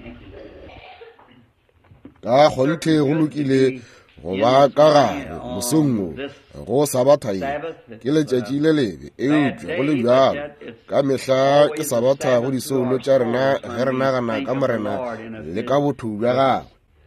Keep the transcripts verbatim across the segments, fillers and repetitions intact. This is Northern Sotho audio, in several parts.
ka gonte go lokile go ba ka gare mosong go sabatha ke letšatši le lebe eupša go le bjalo ka mehla ke sabatha go disoulo tša rena ge re nagana ka morena le ka botho bja gagwe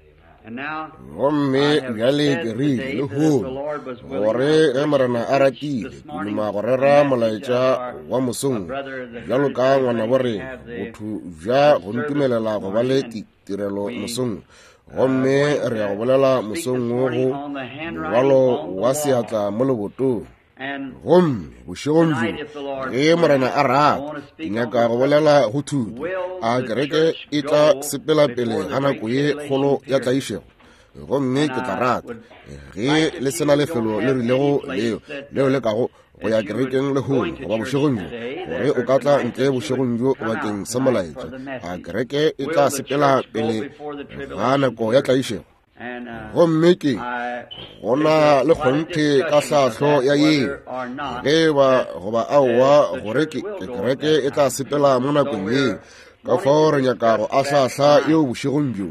gomme bjale ke rile le hono gore ge morena a ratile koduma go rera molaetša wa mosong bjalo ka ngwana borena botho bja go ntumelela go ba le tirelo mosong gomme re ya go bolela mosong wo go morwalo wa seatla mo lebotong gomme bošegong bjo ge morena a rata ke nyaka go bolela go thuto a kereke e tla sepela pele ga nako ye kgolo ya tlaišego gomme ke tla rata ge le sena lefelo le rilego leo leo le kago go ya kerekeng le hono goba bošegong bjo gore o ka tla ntle bošegong bjo bakeng sa molaetša a kereke e tla sepela pele ga nako ya tlaišego gomme ke gona le kgonthe ka tlhatlho ya yeo ge ba goba aowa gore ke kereke e tla sepela mo nakong yeo ka fao re nyaka go ahlahla yeo bošegong bjo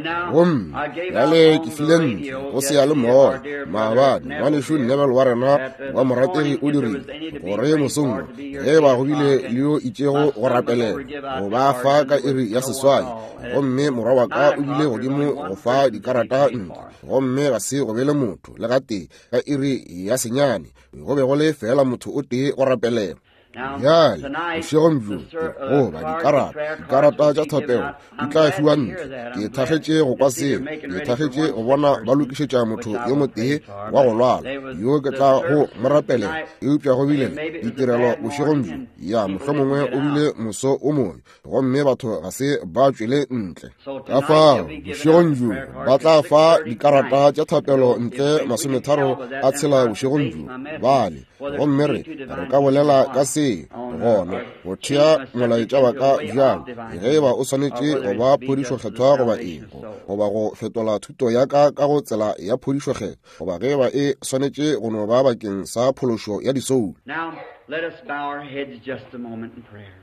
gomme bjale ke file ntle go se ya le moya maabane ngwaneso nnebele wa rena wa morategi o dirile gore mosong ge ba go bile le yo itšego go rapelela go ba fa ka iri ya seswai gomme morwa wa ka o bile godimo go fa dikarata ntle gomme ga se go be le motho le gate ka iri ya senyane go be go le fela motho o tee go rapelela bjale bošegong bjo goba dikarata dikarata tša thapelo di tla fiwa ntle ke thagetše go kwa seo ke thagetše go bona ba lokišetša motho yo motee wa go lwala yo ke tla go morapelela eupša go bile ditirelo bošegong bjo ya mohlomongwe o bile moso o moyo gomme batho ga se ba tšwele ntle ka fao bošegong bjo ba tla fa dikarata tša thapelo ntle masometharo a tshela bošegong bjo bale gomme re re ka bolela ka se gona go thea molaetša wa ka bjang ge ba o swanetše go ba phodišokgethwa goba eng goba go fetola thuto ya ka ka go tsela ya phodišokgetho goba ge ba e swanetše go no ba bakeng sa phološo ya disoulo. Now let us bow our heads just a moment in prayer.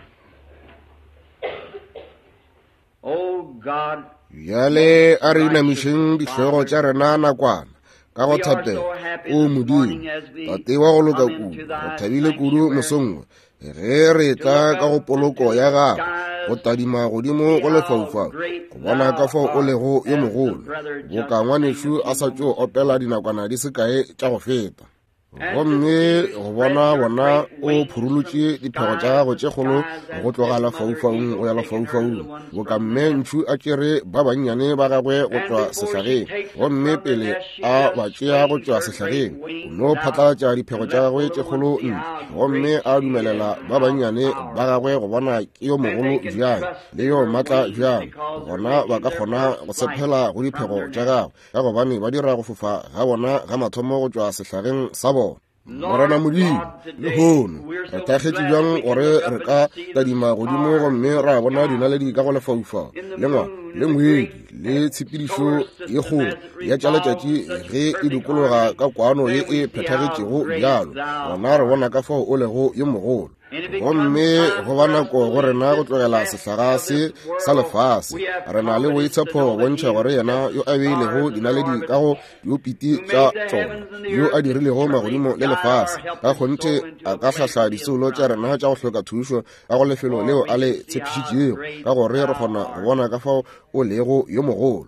Oh God, bjale a re inamišeng dihlego tša rena nakwana ka go thapela o modimo tate wa go loka kudu go thabile kudu mosongwe ge re tla ka go poloko ya gago go tadima godimo go lefaufau go bona ka fao o lego yo mogolo bokangwanešu a sa tšo opela dinakwana di se kae tša go feta gomme go bona bona o phurulutše diphego tša gago tše kgolo go tloga lefaufaung go ya lefaufaung bokamme ntšu a tšere ba bannyane ba gagwe go tšwa sehlageng gomme pele a ba tšea go tšwa sehlageng o no phatlalatša diphego tša gagwe tše kgolo ntle gomme a dumelela ba bannyane ba gagwe go bona ke yo mogolo bjang le yo maatla bjang gona ba ka kgona go sephela go diphego tša gagwe ka gobane ba dira go fofa ga bona ga mathomo go tšwa sehlageng sa bona. Morena modimo le hono re thagetše bjang gore re ka tadima godimo gomme ra bona dinaledi ka go lefaufau le ngwa le ngwedi le tshepedišo ye kgolo ya tša letšatši ge e dikologa ka kwano ye e phethagetšego bjalo gona re bona ka fao o lego yo mogolo gomme go ba nako go rena go tlogela sehlaga se sa lefase re na le boitshepo bontšha gore yena yo a beilego dinaledi ka go yo piti tša tsona yo a dirilego magodimo le lefase ka kgonthe a ka hlahla disoulo tša rena tša go hloka thušo ka go lefelo leo a le tshepišitšego ka gore re kgona go bona ka fao o lego yo mogolo.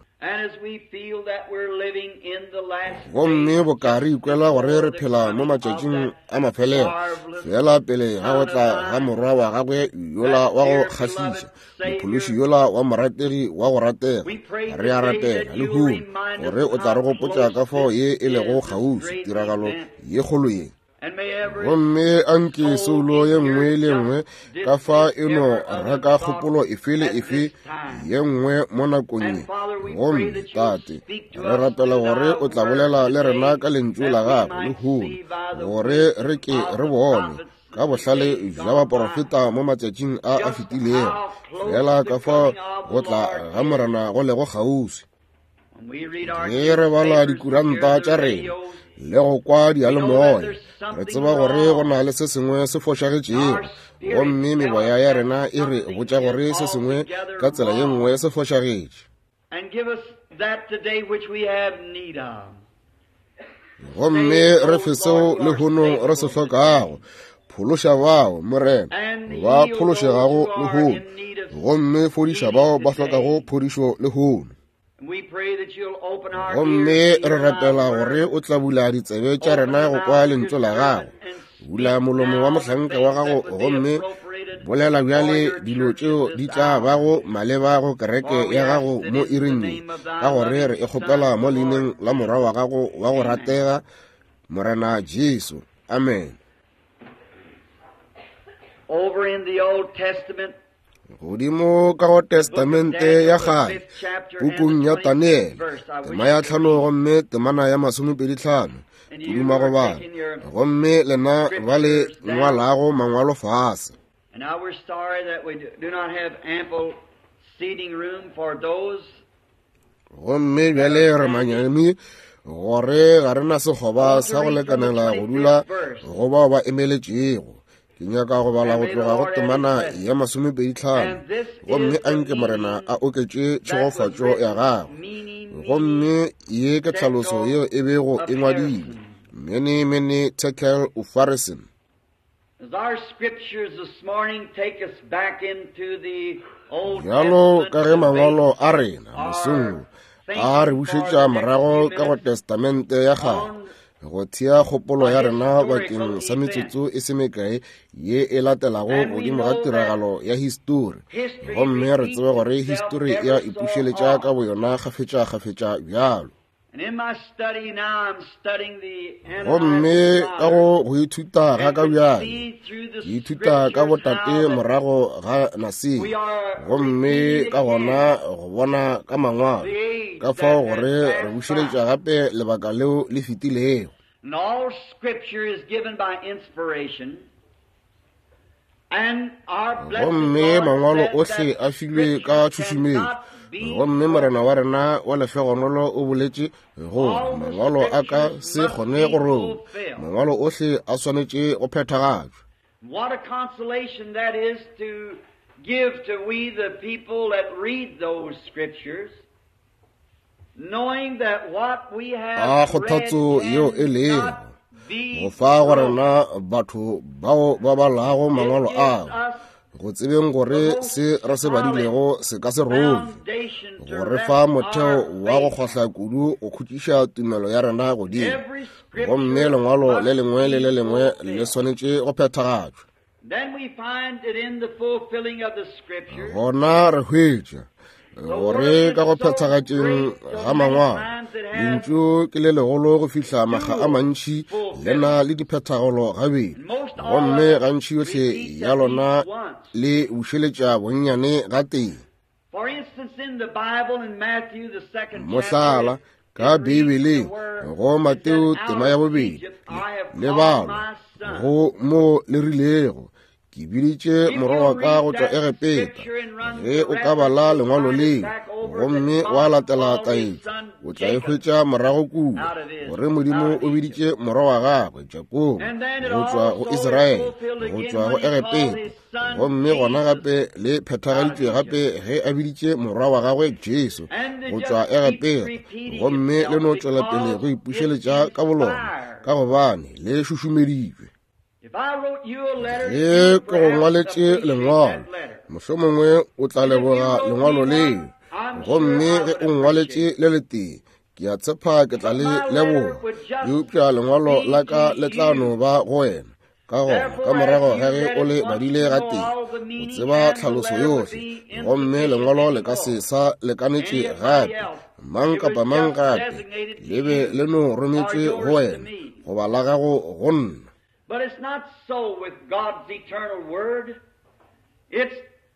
gomme bo ka re ikwela gore re phela mo matšatšing a mafelelo fela pele ga go tla ga morwa wa gagwe yola wa go kgahliša mophološi yola wa morategi wa go ratega re a ratela le huno gore o tla re gopotša ka fao ye e lego kgauswi tiragalo ye kgolo ye gomme a nke soulo ye nngwe le nngwe ka fa eno raka kgopolo efe le efe ye nngwe mo nakong ye gomme tate re rapela gore o tla bolela le rena ka lentšu la gago le huno gore re ke re bone ka bohlale jwa baporofeta mo matšatšing a a fetilego fela ka fa go tla ga morena go lego kgauswi. ge re bala dikuranta tša rena le go kwa dialemoya re tseba gore go na le se sengwe se fošagetšego gomme meboya ya rena e re botša gore se sengwe ka tsela ye nngwe se fošagetše gomme re fe seo le hono re se hlokago phološa bao morena ba phološegago le hono gomme fodiša bao ba hlokago phodišo le hono gomme re ratela gore o tla bula ditsebe tša rena go kwa lentswe la gago bula molomo wa mohlanka wa gago gomme bolela bjale dilo tšeo di tla bago maleba go kereke ya gago mo irinye ka gore re e kgopela mo leineng la morwa wa gago wa go ratega morena Jesu. Amen. Over in the Old Testament, godimo ka go testamente ya gale bukung ya Daniel tema ya tlhano gomme temana ya masomepedi tlhano kuduma go bala gomme lena ba le ngwalago mangwalo fase. and now we're sorry that we do not have ample seating room for those gomme bjale re manyami gore ga rena sekgoba sa go lekanela go dula go ba ba emeletšego ke nyaka go bala go tloga go temana ya masomepedi tlhano gomme a nke morena a oketše tšhegofatšo ya gago gomme ye ke tlhaloso yeo e bego e ngwadile many many tekel ufarisen. As our scriptures this morning take us back into the Old Testament, ka ge mangwalo a rena mosong a re bušetša morago ka go testamente ya gale go thea kgopolo ya rena bakeng sa metsotso e se mekae ye e latelago godimo ga tiragalo ya histori gomme re tsebe gore histori ya ipušeletša ka boyona gafetša-gafetša bjalo. gomme ka go go ithuta ga ka bjale ke ithuta ka botate morago ga nasing gomme ka gona go bona ka mangwalo ka fao gore re bušeletša gape lebaka leo le fetilego. And all scripture is given by inspiration. And our blessed Lord Lord said that that scripture cannot be gomme morena wa rena wa lefegonolo o boletše go mangwalo a ka se kgone go roma mangwalo ohle a swanetše go phethagatšwa. What a consolation that is to give to we the people that read those scriptures, knowing that what we a have read kgothatso yeo e lego cannot be go fa go wrong. rena batho bao ba balago mangwalo It ao gives us go tsebeng gore se re se badilego se ka se robe go re fa motheo wa go kgohla kudu go khutiša tumelo ya rena godimo gomme lengwalo le lengwe le le lengwe le swanetše go phethagatšwa. Then we find it in the fulfilling of the scripture. gona re hwetša gore ka go phethagatšeng ga mangwalo lentšu ke le legolo go fihla maga a mantši le na le diphethagolo gabedi gomme gantši yohle ya lona le bušeletša bonnyane ga teng. For instance, in the Bible, in Matthew, the second mohlala chapter, ka bibeleng go mateo tema ya bobedi le balo go mo le rilego ke biditše morwa wa ka go tšwa egepeta ge o ka bala lengwalo leo gomme wa latela taetšo o tla e hwetša morago kudu gore modimo o biditše morwa wa gagwe jakobo go tšwa go Iseraele go tšwa go egepeta gomme gona gape le phethagaditšwe gape ge a biditše morwa wa gagwe Jesu go tšwa egepeta gomme le no tšwela pele go ipušeletša ka bolona ka gobane le šušumeditšwe. if I wrote you a letter, ge you ke go perhaps ngwaletše appreciate lengwalo that letter. mohlomongwe o tla leboga lengwalo leo gomme ge o ngwaletše le le tee ke a tshepa ke tla le leboga eupša lengwalo la ka le tla no ba go wena ka gona ka morago ga ge o le badile ga teng o tseba tlhaloso yohle gomme lengwalo le ka se sa lekanetše gape mang kapa mang gape le be le no rometšwe go wena goba la gago go nna. But it's not so with God's eternal word. It's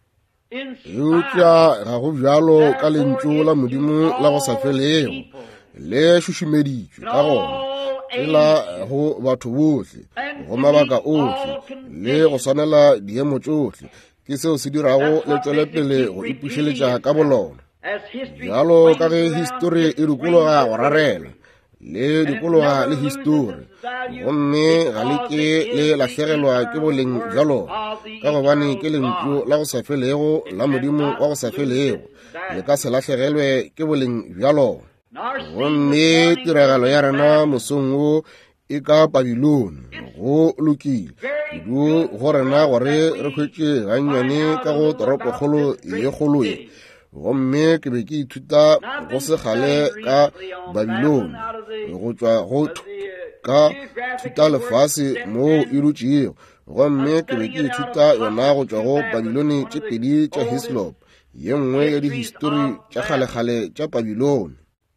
eupša ga go bjalo ka lentšu la modimo la go sa felego le šušumeditšwe ka gona e la go batho bohle go mabaka ohle le go swanela diemo tšohle ke seo se dirago le tšwelepele go ipušeletša ka bolona. jalo ka ge history e dikologa go rarela le dikologa le history gomme ga le ke le lahlegelwa ke boleng jalo ka gobane ke lentšu la go sa felego la modimo wa go sa felego le ka se lahlegelwe ke boleng jalo gomme tiragalo ya rena mosong o e ka Babiloni go lokile kudu go rena gore re hwetše gannyane ka go toropokgolo ye kgolo ye gomme ke be ke ithuta go se gale ka Babiloni go tšwa go ka thuta lefase mo e rutšego gomme ke be ke ithuta yona go tšwa go Babiloni tše pedi tša Hislop ye nngwe ya dihistori tša kgale-kgale tša Babiloni.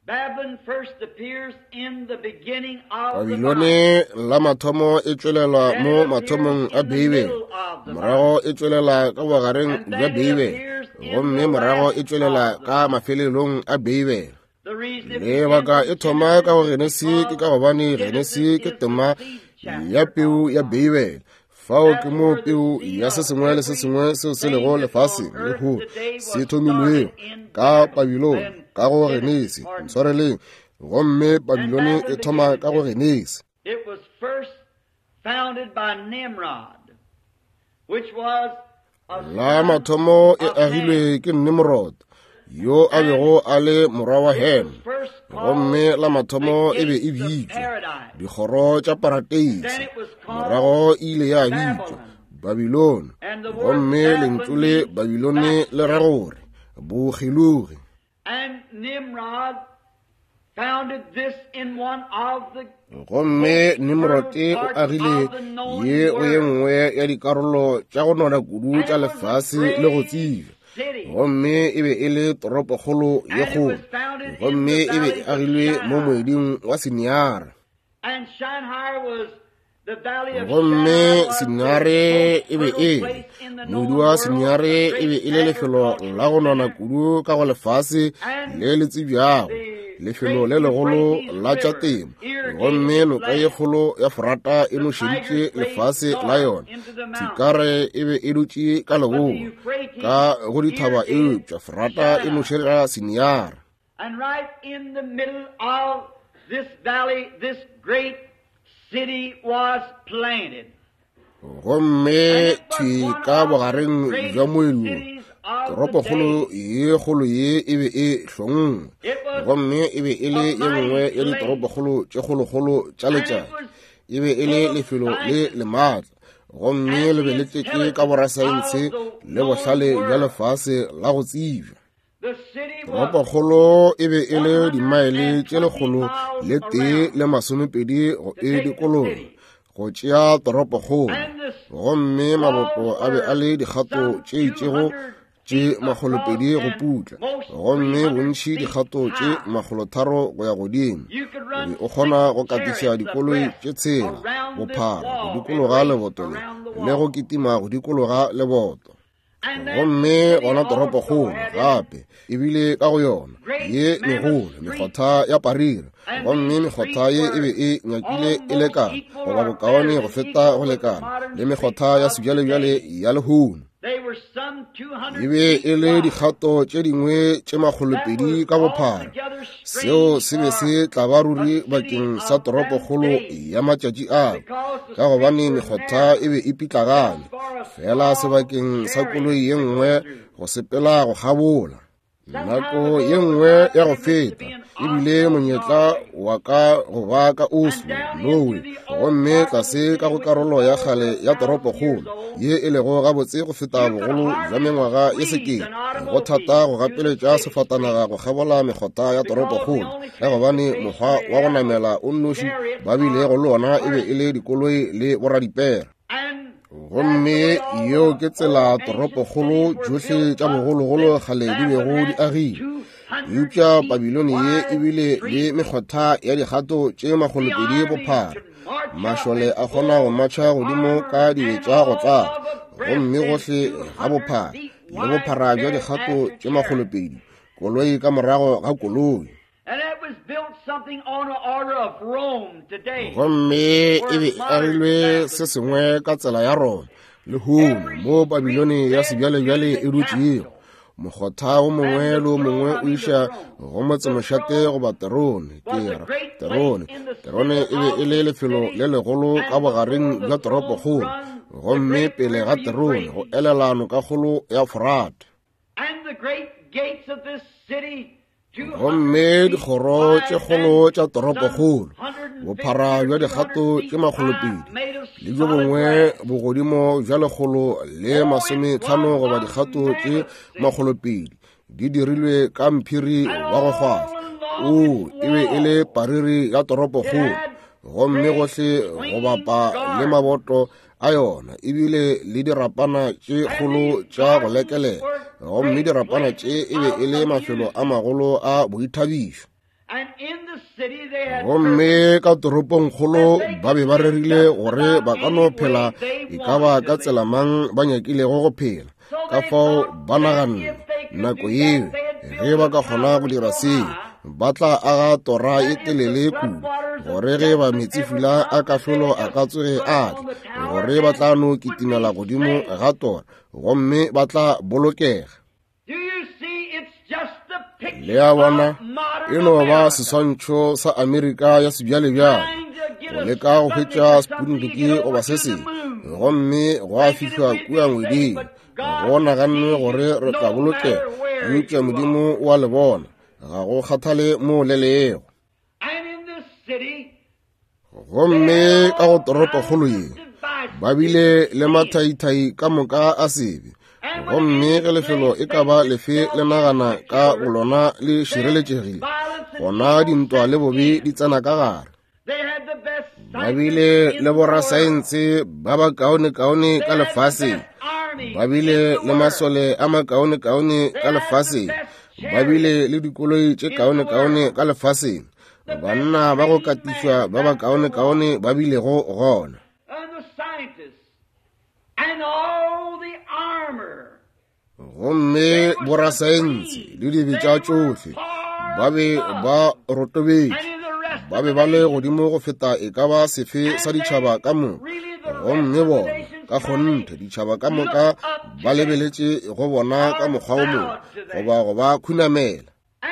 Babiloni la mathomo e tšwelela mo mathomong a Beibe, morago e tšwelela ka bogareng bja Beibe, gomme morago e tšwelela ka mafelelong a Beibe. Lebaka e thoma ka go Genesi ke ka gobane Genesi ke tema ya peu ya Beibe, fao ke mo peu ya se sengwe le se sengwe seo se lego lefase le go se thomilwego ka Babiloni ka go Genesi ntshwareleng gomme Babiloni e thoma ka go Genesi. It was first founded by Nimrod, which was la mathomo e agilwe ke Nimrod yo a bego a le morwa wa Hem, gomme la mathomo e be e bitšwa dikgoro tša Parateisi, morago ile ya bitšwa Babiloni, gomme lentšu le Babiloni le ra gore bogilugi. And Nimrod founded this in one of the gomme Nimrod o agile ye o ye nngwe ya dikarolo tša go nona kudu tša lefase le go tsira, gomme e be e le toropokgolo ye kgolo, gomme e be e agilwe mo moeding wa Siniara. And Shinar was the valley of gomme Siniare e be e moedi wa Siniare e be e le lefelo la go nona kudu ka go lefase le le tsibjago, lefelo le legolo la tša temo, gomme noka ye kgolo ya Frata e nošeditše lefase la yona. Tsikare e be e dutše ka leboa ka go dithaba eupša Frata e nošedira Siniara. And right in the middle of this valley, this great city was planted. gomme tšwi ka bogareng bja moelong toropokgolo ye kgolo ye e be e hlongwe, gomme e be e le ye nngwe ya ditoropokgolo tše kgolokgolo tša letšatši, e be e le lefelo le le maatla, gomme le be le tletše ka borasaense le bohlale bja lefase la go tsibja. Toropokgolo e be e le dimaele tše lekgolo le tee le masomepedi go e dikolong go tšea toropokgolo, gomme mabopo a be a le dikgato tše itšego tše magolopedi go putla, gomme bontši dikgato tše magolotharo go ya godimo. O kgona go katiša dikoloi tše tshela bophara go dikologa lebotole le go kitima go dikologa leboto, gomme gona toropokgolo gape ebile ka go yona ye megolo mekgotha ya parira, gomme mekgotha ye e be e nyakile e lekana goba bokaone go feta go lekana le mekgotha ya sebjalebjale ya lehono. E be e le dikgato tše dingwe tše magolopedi ka bophara, seo se be se tla ba ruri bakeng sa toropokgolo ya matšatši ao, ka gobane mekgotha e be e pitlagane fela sebakeng sa koloi ye nngwe go sepela go gabola. Nako ye nngwe ya go feta ebile monyetla wa ka go ba ka Oslo, Norway, gomme tlase ka go karolo ya gale ya toropokgolo ye e lego gabotse go feta bogolo jwa mengwaga ye sekete, go thata go gapeletša sefatanaga go gabola mekgotha ya toropokgolo ka gobane mokgwa wa go namela o nnoši ba bilego le ona e be e le dikoloi le boradipera. Gomme yeo ke tsela toropokgolo johle tša bogologolo gale di bego di agile. Eupša Babiloni ye ebile le mekgotha ya dikgato tše magolopedi bophara, mašole a kgona go matšha godimo ka dibetša go tlaga, gomme gohle ga bophara le bophara bja dikgato tše magolopedi, koloi ka morago ga koloi. Gomme e be e agilwe se sengwe ka tsela ya Roma le hono mo Babiloni ya sebjalebjale e dutšego, mogotha o mongwe le o mongwe o iša go motsemošate go ba terone kera terone terone e be e le lefelo le legolo ka bogareng bja toropokgolo gomme pele ga terone go elelano ka kgolo ya Frate gomme dikgoro tše kgolo tša toropokgolo bophara bja dikgato tše magolopedi le jo bongwe bogodimo bja legolo le masomehlano goba dikgato tše magolopedi di dirilwe ka mphiri wa go kgwahla o e be e le pariri ya toropokgolo gomme gohle go bapa le maboto a yona ebile le dirapana tše kgolo tša go lekelela gomme dirapana tše e be e le mafelo a magolo a boithabišo gomme ka toropong kgolo ba be ba rerile gore ba ka no phela e ka ba ka tsela mang ba nyakilego go phela ka fao ba naganne nako eo ge ba ka kgona go dira seo ba tla aga tora e telele kudu gore ge ba metsifula a kahlolo a ka tsoge a tle gore ba tla no kitimela godimo ga tora gomme ba tla bolokega le ya bona e no ba seswantšho sa Amerika ya sebjalebjale go leka go hwetša Sputnik goba se sengwe gomme go a fihlwa kua ngweding go naganne gore re tla bolokega eupša modimo wa le bona ga go kgathale mo le leego gomme ka go toropokgolo ye ba bile le mathaithai ka moka a sebe gomme ge lefelo e ka ba lefe le nagana ka bolona le šireletšegile gona dintwa le bobe di tsena ka gare ba bile le borasaense ba ba kaone-kaone ka lefaseng ba bile le masole a makaone-kaone ka lefaseng ba bile le dikoloi tše kaone-kaone ka lefaseng banna ba go katišwa ba ba kaone-kaone ba bile go gona gomme borasaense le dibetša tšohle ba be ba rotobetše ba be ba le godimo go feta e ka ba sefe sa ditšhaba ka moka gomme bona ka kgonthe ditšhaba ka moka ba lebeletše go bona ka mokgwa o mongwe goba go ba khunamela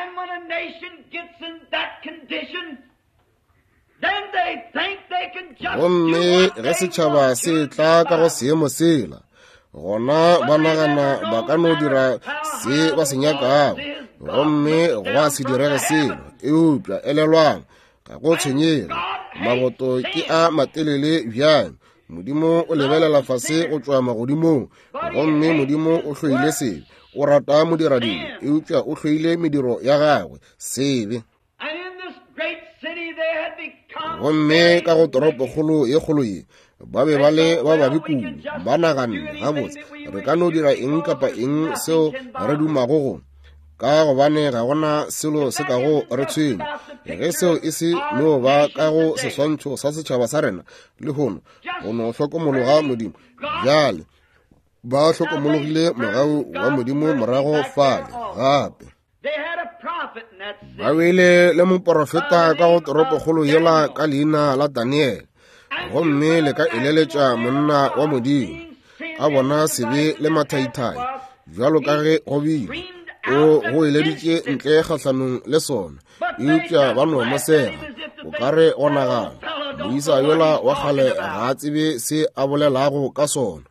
gomme ge setšhaba se tla ka go seemo sela gona ba nagana ba ka no dira se ba se nyakago gomme go a se direge selo eupša elelwang ga go tshwenyega maboto ke a matelele bjang modimo o lebelela fase go tšwa magodimong gomme modimo o hloile sebe o rata modiradimo eupša o hloile mediro ya gagwe sebe gomme ka go toropokgolo ye kgolo ye ba be ba le ba babi kudu ba naganne gabotse re ka no dira eng kapa eng seo re dumago go ka gobane ga gona selo se ka go re tshwenya ge seo e se no ba ka go seswantšho sa setšhaba sa rena le gono go no hlokomologa modimo bjale ba hlokomologile mogau wa modimo morago fale gape ba wele le moprofeta ka go toropokgolo yela ka leina la Daniel gomme le ka eleletša monna wa modimo a bona sebe le mathaithai jalo ka ge go bile o go eleditše ntle kgahlanong le sona eupša ba no mosega o ka re o nagana moisa yola wa kgale ga tsebe se a bolelago ka sona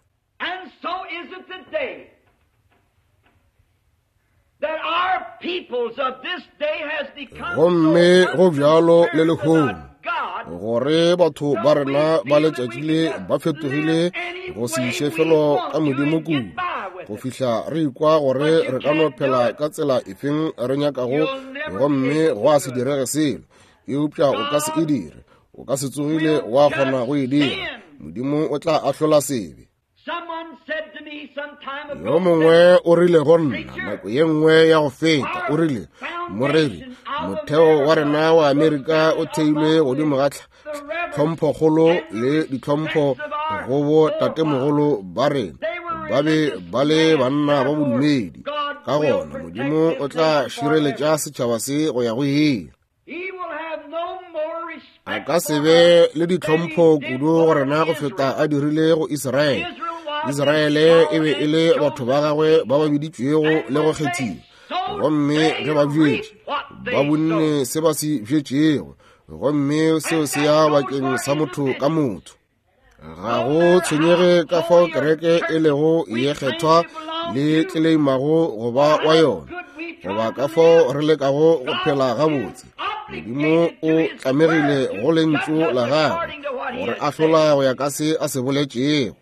gomme go bjalo le lehono gore batho ba rena ba letšatšile ba fetogile go se iše felo ka modimo kudu go fihla re ikwa gore re ka no phela ka tsela efeng re nyakago gomme go a se direge selo eupša o ka se e dire o ka se tsogile wa kgona go e dira modimo o tla ahlola sebe yo mongwe o rile go nna nako ye nngwe ya go feta o rile moreri motheo wa rena wa Amerika o theilwe godimo ga tlhomphokgolo le ditlhompho go bo tatemogolo ba rena ba be ba le banna ba bodumedi ka gona modimo o tla šireletša setšhaba se go ya go hela a ka se be le ditlhompho kudu go rena go feta a dirile go Israele Israele e be e le batho ba gagwe ba ba biditšwego le go kgethiwa, gomme ge ba bjetše ba bonne se ba se bjetšego, gomme seo se ya bakeng sa motho ka motho. Ga go tshwenyege ka fao kereke e lego ye kgethwa le tleimago goba wa yona, goba ka fao re lekago go phela gabotse. Modimo o tlamegile go lentšu la gagwe gore a hlola go ya ka se a se boletšego.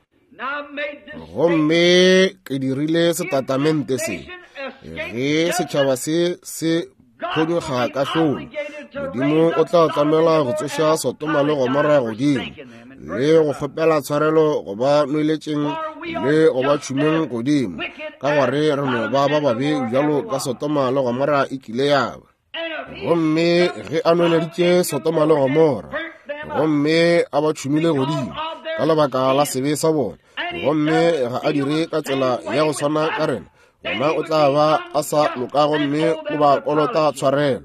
Gomme ke dirile setatamente se, ge setšhaba se se phonyega ka hlolo, Modimo o tla tlamela go tsoša Sotoma le Gomora godimo, le go kgopela tshwarelo go ba noeletšeng le go ba tšhumeng godimo, ka gore re no ba ba babe bjalo ka Sotoma le Gomora e kile ya ba. Gomme ge a noeleditše Sotoma le Gomora, gomme a ba tšhumile godimo ka lebaka la sebe sa bona, gomme ga a dire ka tsela ya go swana ka rena, gona o tla ba a sa loka, gomme o ba kolota tshwarelo.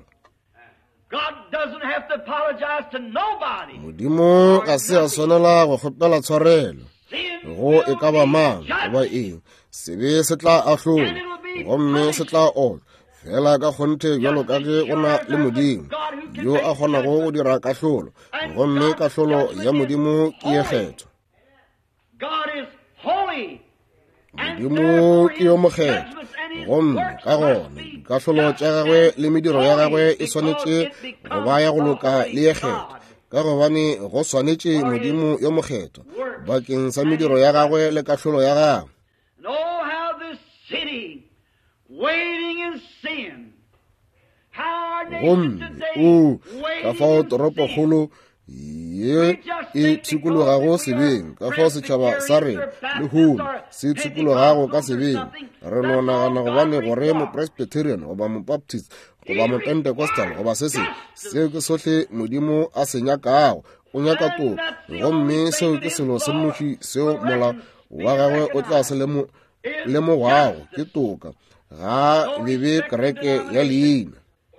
Modimo ga se a swanela go kgopela tshwarelo, go e ka ba mang goba eng, sebe se tla ahlola, gomme se tla ola fela ka kgonthe bjalo ka ge go na le Modimo yo a kgonago go dira kahlolo, gomme kahlolo ya Modimo ke ye kgetho. Modimo ke yo mokgetho, gomme ka gona kahlolo tša gagwe le mediro ya gagwe e swanetše go ba ya go loka le ye kgetho, ka gobane go swanetše Modimo yo mokgetho bakeng sa mediro ya gagwe le kahlolo ya gagwe. Gomme o ka fao toropo kgolo ye e tshikologago sebeng, ka fao setšhaba sa re le holo se tshikologago ka sebeng, re no nagana gobane gore mo-Presbyterian goba mo-Baptist goba mo-Pentecostal goba se se seo ke sohle Modimo a se nyakago, o nyaka toko, gomme seo ke selo se mmoši seo mola wa gagwe o tla se lemogago ke toka, ga bebe kereke ya leina.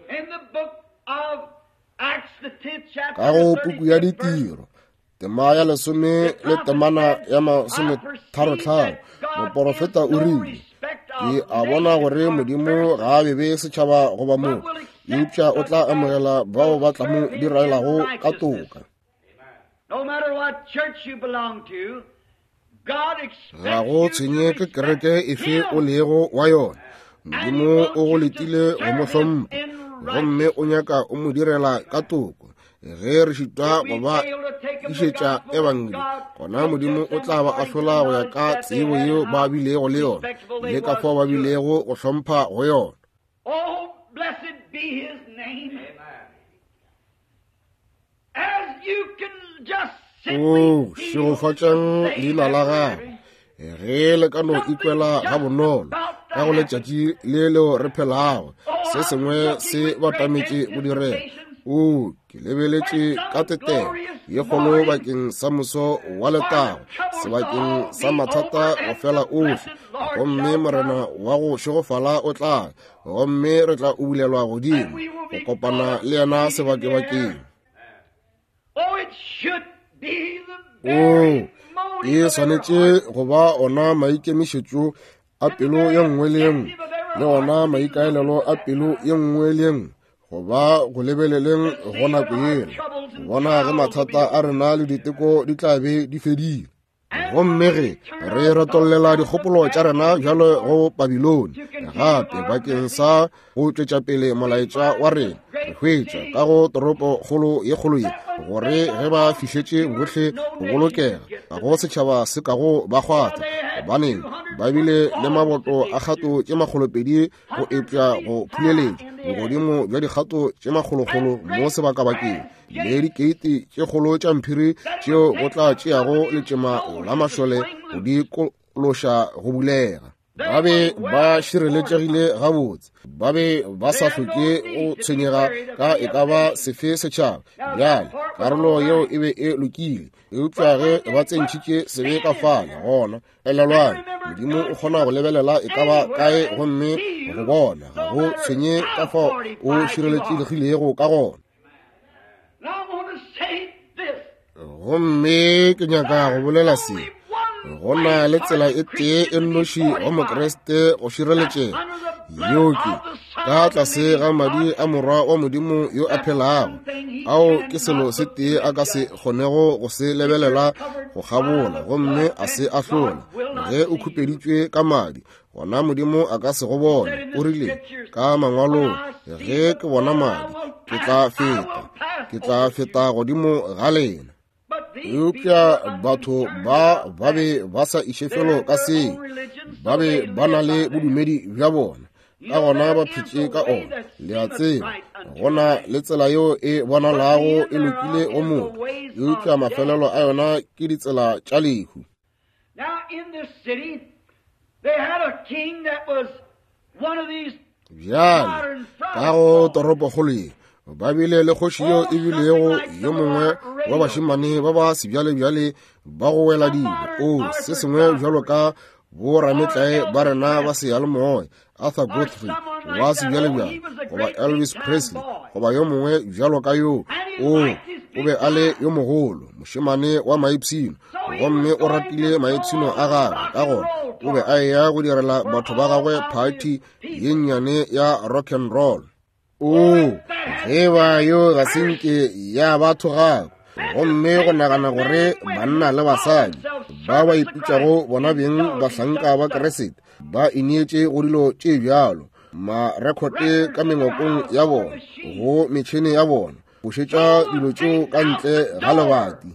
Ka go puku ya ditiro tema ya lesome le temana ya masome tharo tlhano, moprofeta o rile, ke a bona gore Modimo ga a bebe setšhaba goba mo eupša o tla amogela bao ba tla mo diraelago ka toka. Ga go tshwenye ke kereke efe o lego wa yona, Modimo o go letile go mo hlompha, gomme o nyaka o mo direla ka toko. Ge re šitwa goba išetša ebangedi, gona Modimo o tla ba a hlola go ya ka tsebo yeo ba bilego le yona, le ka fao ba bilego go hlompha go yona. Oh, blessed be his name. As you can just o šegofatšang leina la gagwe, ge le ka no ikwela ga bonolo ka go letšatši le leo re phelago, se sengwe se batametše go direla. O ke lebeletše ka tetelo ye kgolo bakeng sa moso wa letago, sebakeng sa mathata go fela ohle, gomme morena wa go šegofala o tla, gomme re tla o bulelwa godimo go kopana le yena sebakebakeng. O e swanetše go ba ona maikemišetšo a pelo ye nngwe le nngwe, le ona maikaelelo a pelo ye nngwe le nngwe, go ba go lebeleleng go nako yele, go bona ge mathata a rena le diteko di tla be di fedile. Gomme ge re ratollela dikgopolo tša rena bjalo go Babiloni, gape bakeng sa go tšwetša pele molaetša wa rena, re hwetša ka go toropo kgolo ye kgolo ye, gore ge ba fišetše bohle go bolokega, ga go setšhaba se ka go ba kgwatha, gobaneng ba bile le maboto a kgato tše makgolopedi go epša go phuleletša bogodimo bja dikgato tše makgolokgolo mo sebakabakeng, le dikeiti tše kgolo tša mphiri tšeo go tla tšeago letšema la mašole go di kološa go bulega. Ba be ba šireletšegile gabotse, ba be ba sa hloke go tshwenyega ka e ka ba sefe setšhaba, bjale karolo yeo e be e lokile, eupša ge ba tsentšhitše sebe ka fale gona elelwane, Modimo o kgona go lebelela e ka ba kae, gomme go bona ga go tshwenye ka fao o šireletšegilego ka gona. Gomme ke nyaka go bolela se, gona le tsela e tee e nnoši go mokreste go šireletše yoki ka tlase ga madi a morwa wa modimo yo a phelago ao ke selo se tee a ka se kgonego go se lebelela go kgabola gomme a se ahlola ge o khupeditšwe ka madi gona modimo a ka se go bone o rile ka mangwalong ge ke bona madi ke tla feta ke tla feta godimo ga lena eupša batho ba ba be ba sa iše felo ka seo ba be ba na le bodumedi bja bona ka gona ba phetše ka ona le a tseba gona le tsela yo e bonalago e lokile go motho eupša mafelelo a yona ke ditsela tša lehu. Bjale ka go toropokgolo ba bile le kgoši yo e bilego yo mongwe wa bašimane ba ba sebjalebjale ba go wela dilo o se sengwe bjalo ka bo rametlae ba rena ba seyalemoya Arthur Guthrie wa sebjalebjale goba Elvis Presley goba yo mongwe bjalo ka yo o o be a le yo mogolo mošimane wa maipshino gomme o ratile maipshino a gagwe ka gona o be a ya go direla batho ba gagwe party ye nnyane ya rock and roll o ge ba yo ga senke ya batho gago gomme go nagana gore banna le basadi ba ba ipitšago bona beng bahlanka ba keresete ba ineetše go dilo tše bjalo marekhote ka mengwakong ya bona go metšhene ya bona go šetša dilo tšeo ka ntle ga lebati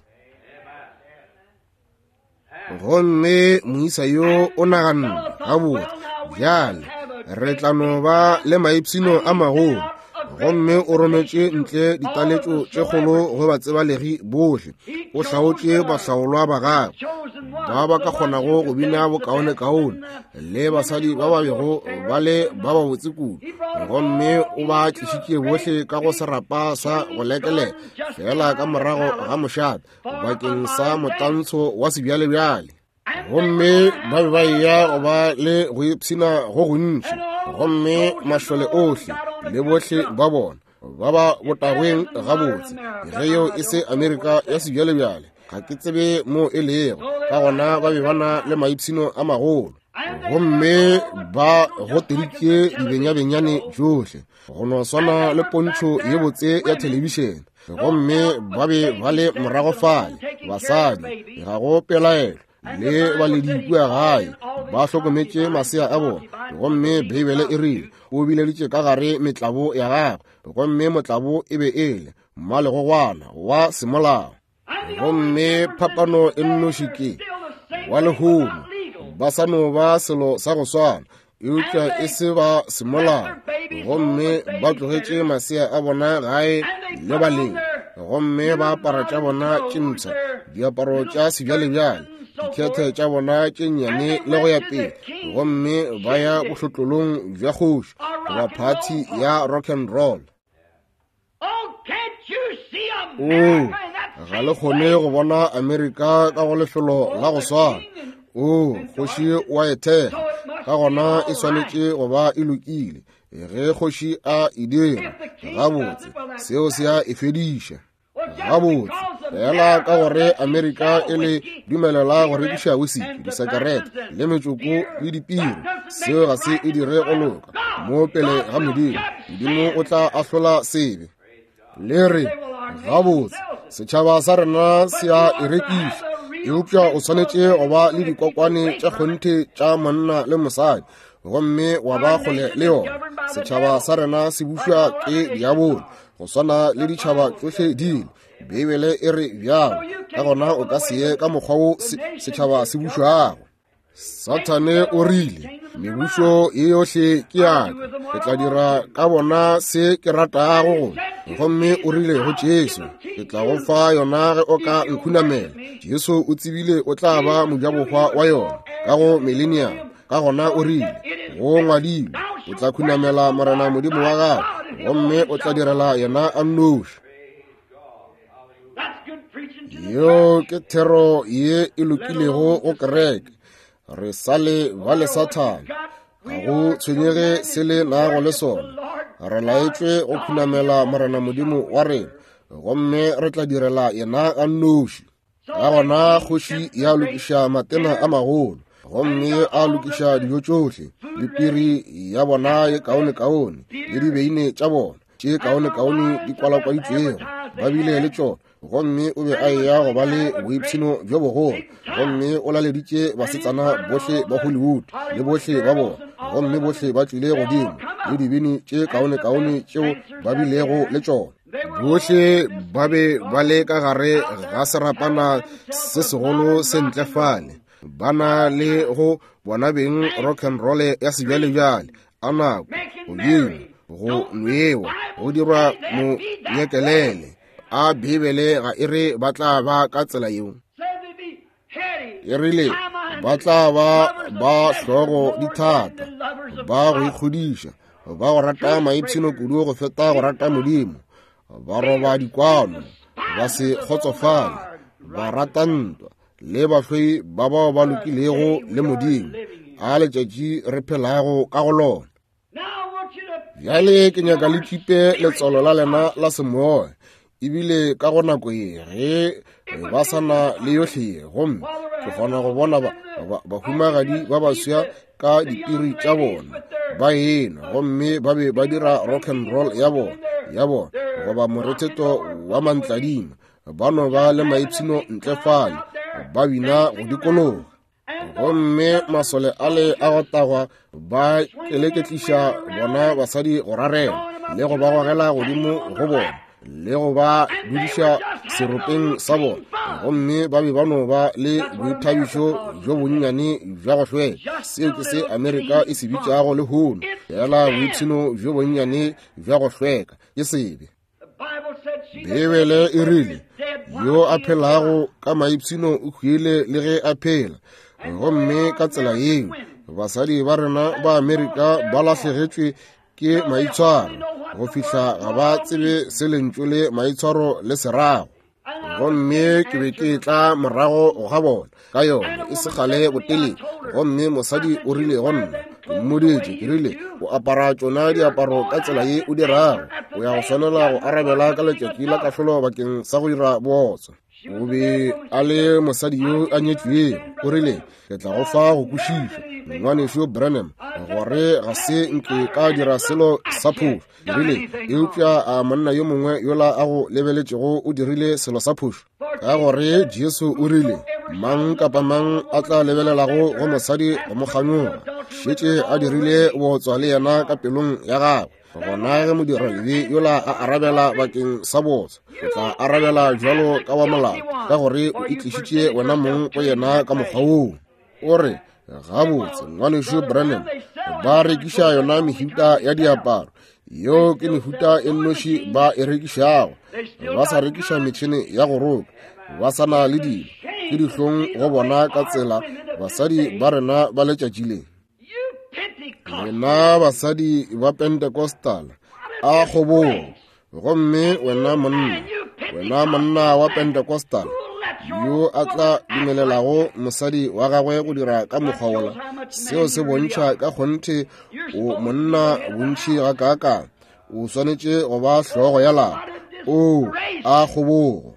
gomme moisa yo o naganne gabotse bjale re tla no ba le maipshino a magolo gomme o rometše ntle ditaletšo tše kgolo go batsebalegi bohle o hlaotše bahlaolwa ba gagwe ba ba ka kgonago go bina bokaone-kaone le basadi ba ba bego ba le ba babotse kudu gomme o ba tlišitše bohle ka go serapa sa go lekelela fela ka morago ga mošate bakeng sa motantsho wa sebjalebjale gomme ba be ba ya go ba le go ipshina go gontši gomme mašole ohle le bohle ba bona ba ba botagweng gabotse ge yo e se Amerika ya sebjalebjale ga ke tsebe mo e lego ka gona ba be ba na le maipshino a magolo gomme ba go teditše dibenyabenyane johle go no swana le pontšho ye botse ya telebišene gomme ba be ba le morago fale basadi ga go pelaelo le ba le dikua gae ba hlokometše masea a bona gomme beibele e rile o bileditše ka gare metlabo ya gagwe gomme motlabo e be e le mmalegogwana wa semolao gomme phapano e nnošike wa lehono ba sa no ba selo sa go swana eupša e se ba semolao gomme ba tlogetše masea a bona gae le baleng gomme ba apara tša bona tše ntsha diaparo tša sebjalebjale dikhethe tša bona tše nnyane le go ya pele gomme ba ya bohlotlolong bja kgoši goba party ya rock and roll o ga le kgone go bona Amerika ka go lefelo la go swana o kgoši wa ethega ka gona e swanetše go ba e lokile ge kgoši a e dira gabotse seo se a e fediša gabotse fela ka gore Amerika e le dumelela go rekiša wisiki disakarete le metsoko le dipiro seo ga se e dire go loka mo pele ga modimo modimo o tla ahlola sebe le re gabotse setšhaba sa rena se a e rekiša eupša o tshwanetše go ba le dikokwane tša kgonthe tša monna le mosadi gomme wa ba kgole le yona setšhaba sa rena se bušwa ke diabolo go swana le ditšhaba tšohle dilo beibele e re bjalo ka gona o ka se ye ka mokgwa wo setšhaba se bušwago Satane o rile mebušo ye yohle ke yaka ke tla dira ka bona se ke ratago gomme o rile go Jesu ke tla go fa yona ge o ka nkhunamela Jesu o tsebile o tla ba mojabokgwa wa yona ka go millennium ka gona o rile go ngwadile o tla khunamela morena modimo wa gago gomme o tla direla yena a nnoši yo ke thero ye e lokilego go kereke re sale ba le Satane ga go tshwenyege se le nago le sona re laetšwe go khunamela morena modimo wa rena gomme re tla direla yena a nnoši a gona kgoši ya lokiša matena a magolo gomme a lokiša dijo tšohle le piri ya bona ye kaone-kaone le dibeine tša bona tše kaone-kaone di kwalakwaditšwego ba bile le tšona gomme o be a eya go ba le boipshino bjo bogolo gomme o laleditše basetsana bohle ba Hollywood le bohle ba bona gomme bohle ba tlile godimo le dibini tše kaone-kaone tšeo ba bilego le tšona bohle ba be ba le ka gare ga serapana se segolo se ntlefale ba na le go bona beng rock and roll ya sebjalebjale a nako go bina go nwewa go dirwa monyekelele a bibele ga e re ba tla ba ka tsela yeo e rile ba tla ba ba hlogo dithata ba go ikgodiša ba go rata maipshino kudu go feta go rata modimo ba roba dikwano ba se kgotsofale ba rata ntwa le bahloi ba bao ba lokilego le modimo a letšatši re phelago ka go lona bjale ke nyaka le thipe letsolo la lena la semoya ebile ka go nako ye ge ba sana le yohle gomme ke kgona go bona bahumagadi ba baswa ka dipiri tša bona ba ena gomme ba be ba dira rock and roll ya bona ya bona goba moretheto wa mantladima ba no ba le maitshino ntlefale ba bina go dikologa gomme masole a le a go tagwa ba keleketliša bona basadi go rarela le go ba gogela godimo go bona le go ba dudiša seropeng sa bona gomme ba be ba no ba le boithabišo jo bonnyane bja go hlweka seo ke se Amerika e se bitšago le hono fela boitshino jo bonnyane bja go hlweka ke sebe bebele e rile yo a phelago ka maipshino o hwile le ge a phela gomme ka tsela yeo basadi ba rena ba Amerika ba lahlegetšwe ke maitshwaro go fihla ga ba tsebe se lentšwe le maitshwaro le serago gomme ke be ke tla morago ga bona ka yona e se gale botele gomme mosadi o rile go nna mmoditše ke rile o apara tšona diaparo ka tsela ye o dirago o ya go swanela go arabela ka letšatši la kahlolo bakeng sa go dira bootso o be a le mosadi yo a nyetšwego o rile ke tla go fa go kwešiša ngwanešo Branham gore ga se nke ka dira selo sa phošo ke rile eupša a monna yo mongwe yola a go lebeletšego o dirile selo sa phošo ka gore Jesu o rile mang kapa mang a tla lebelelago go mosadi go mokganyoga šetše a dirile bootswa le yena ka pelong ya gagwe gona ge modireledi yola a arabela bakeng sa botsa o tla arabela jalo ka wa molao ka gore o itlišitše wena mong go yena ka mokgwa woo o re gabotse ngwanešo Branham ba rekiša yona mehuta ya diaparo yo ke mehuta e nnoši ba e rekišago ba sa rekiša metšhene ya go roka ba sana le dilo ke dihlong go bona ka tsela basadi ba rena ba letšatšileng wena basadi ba Pentecostal a kgobogo gomme wena monna wena monna wa Pentecostal yo a tla dumelelago mosadi wa gagwe go dira ka mokgwaola seo se bontšha ka kgonthe o monna bontši ga kaka o swanetše go ba hlogo ya lapa o a kgobogo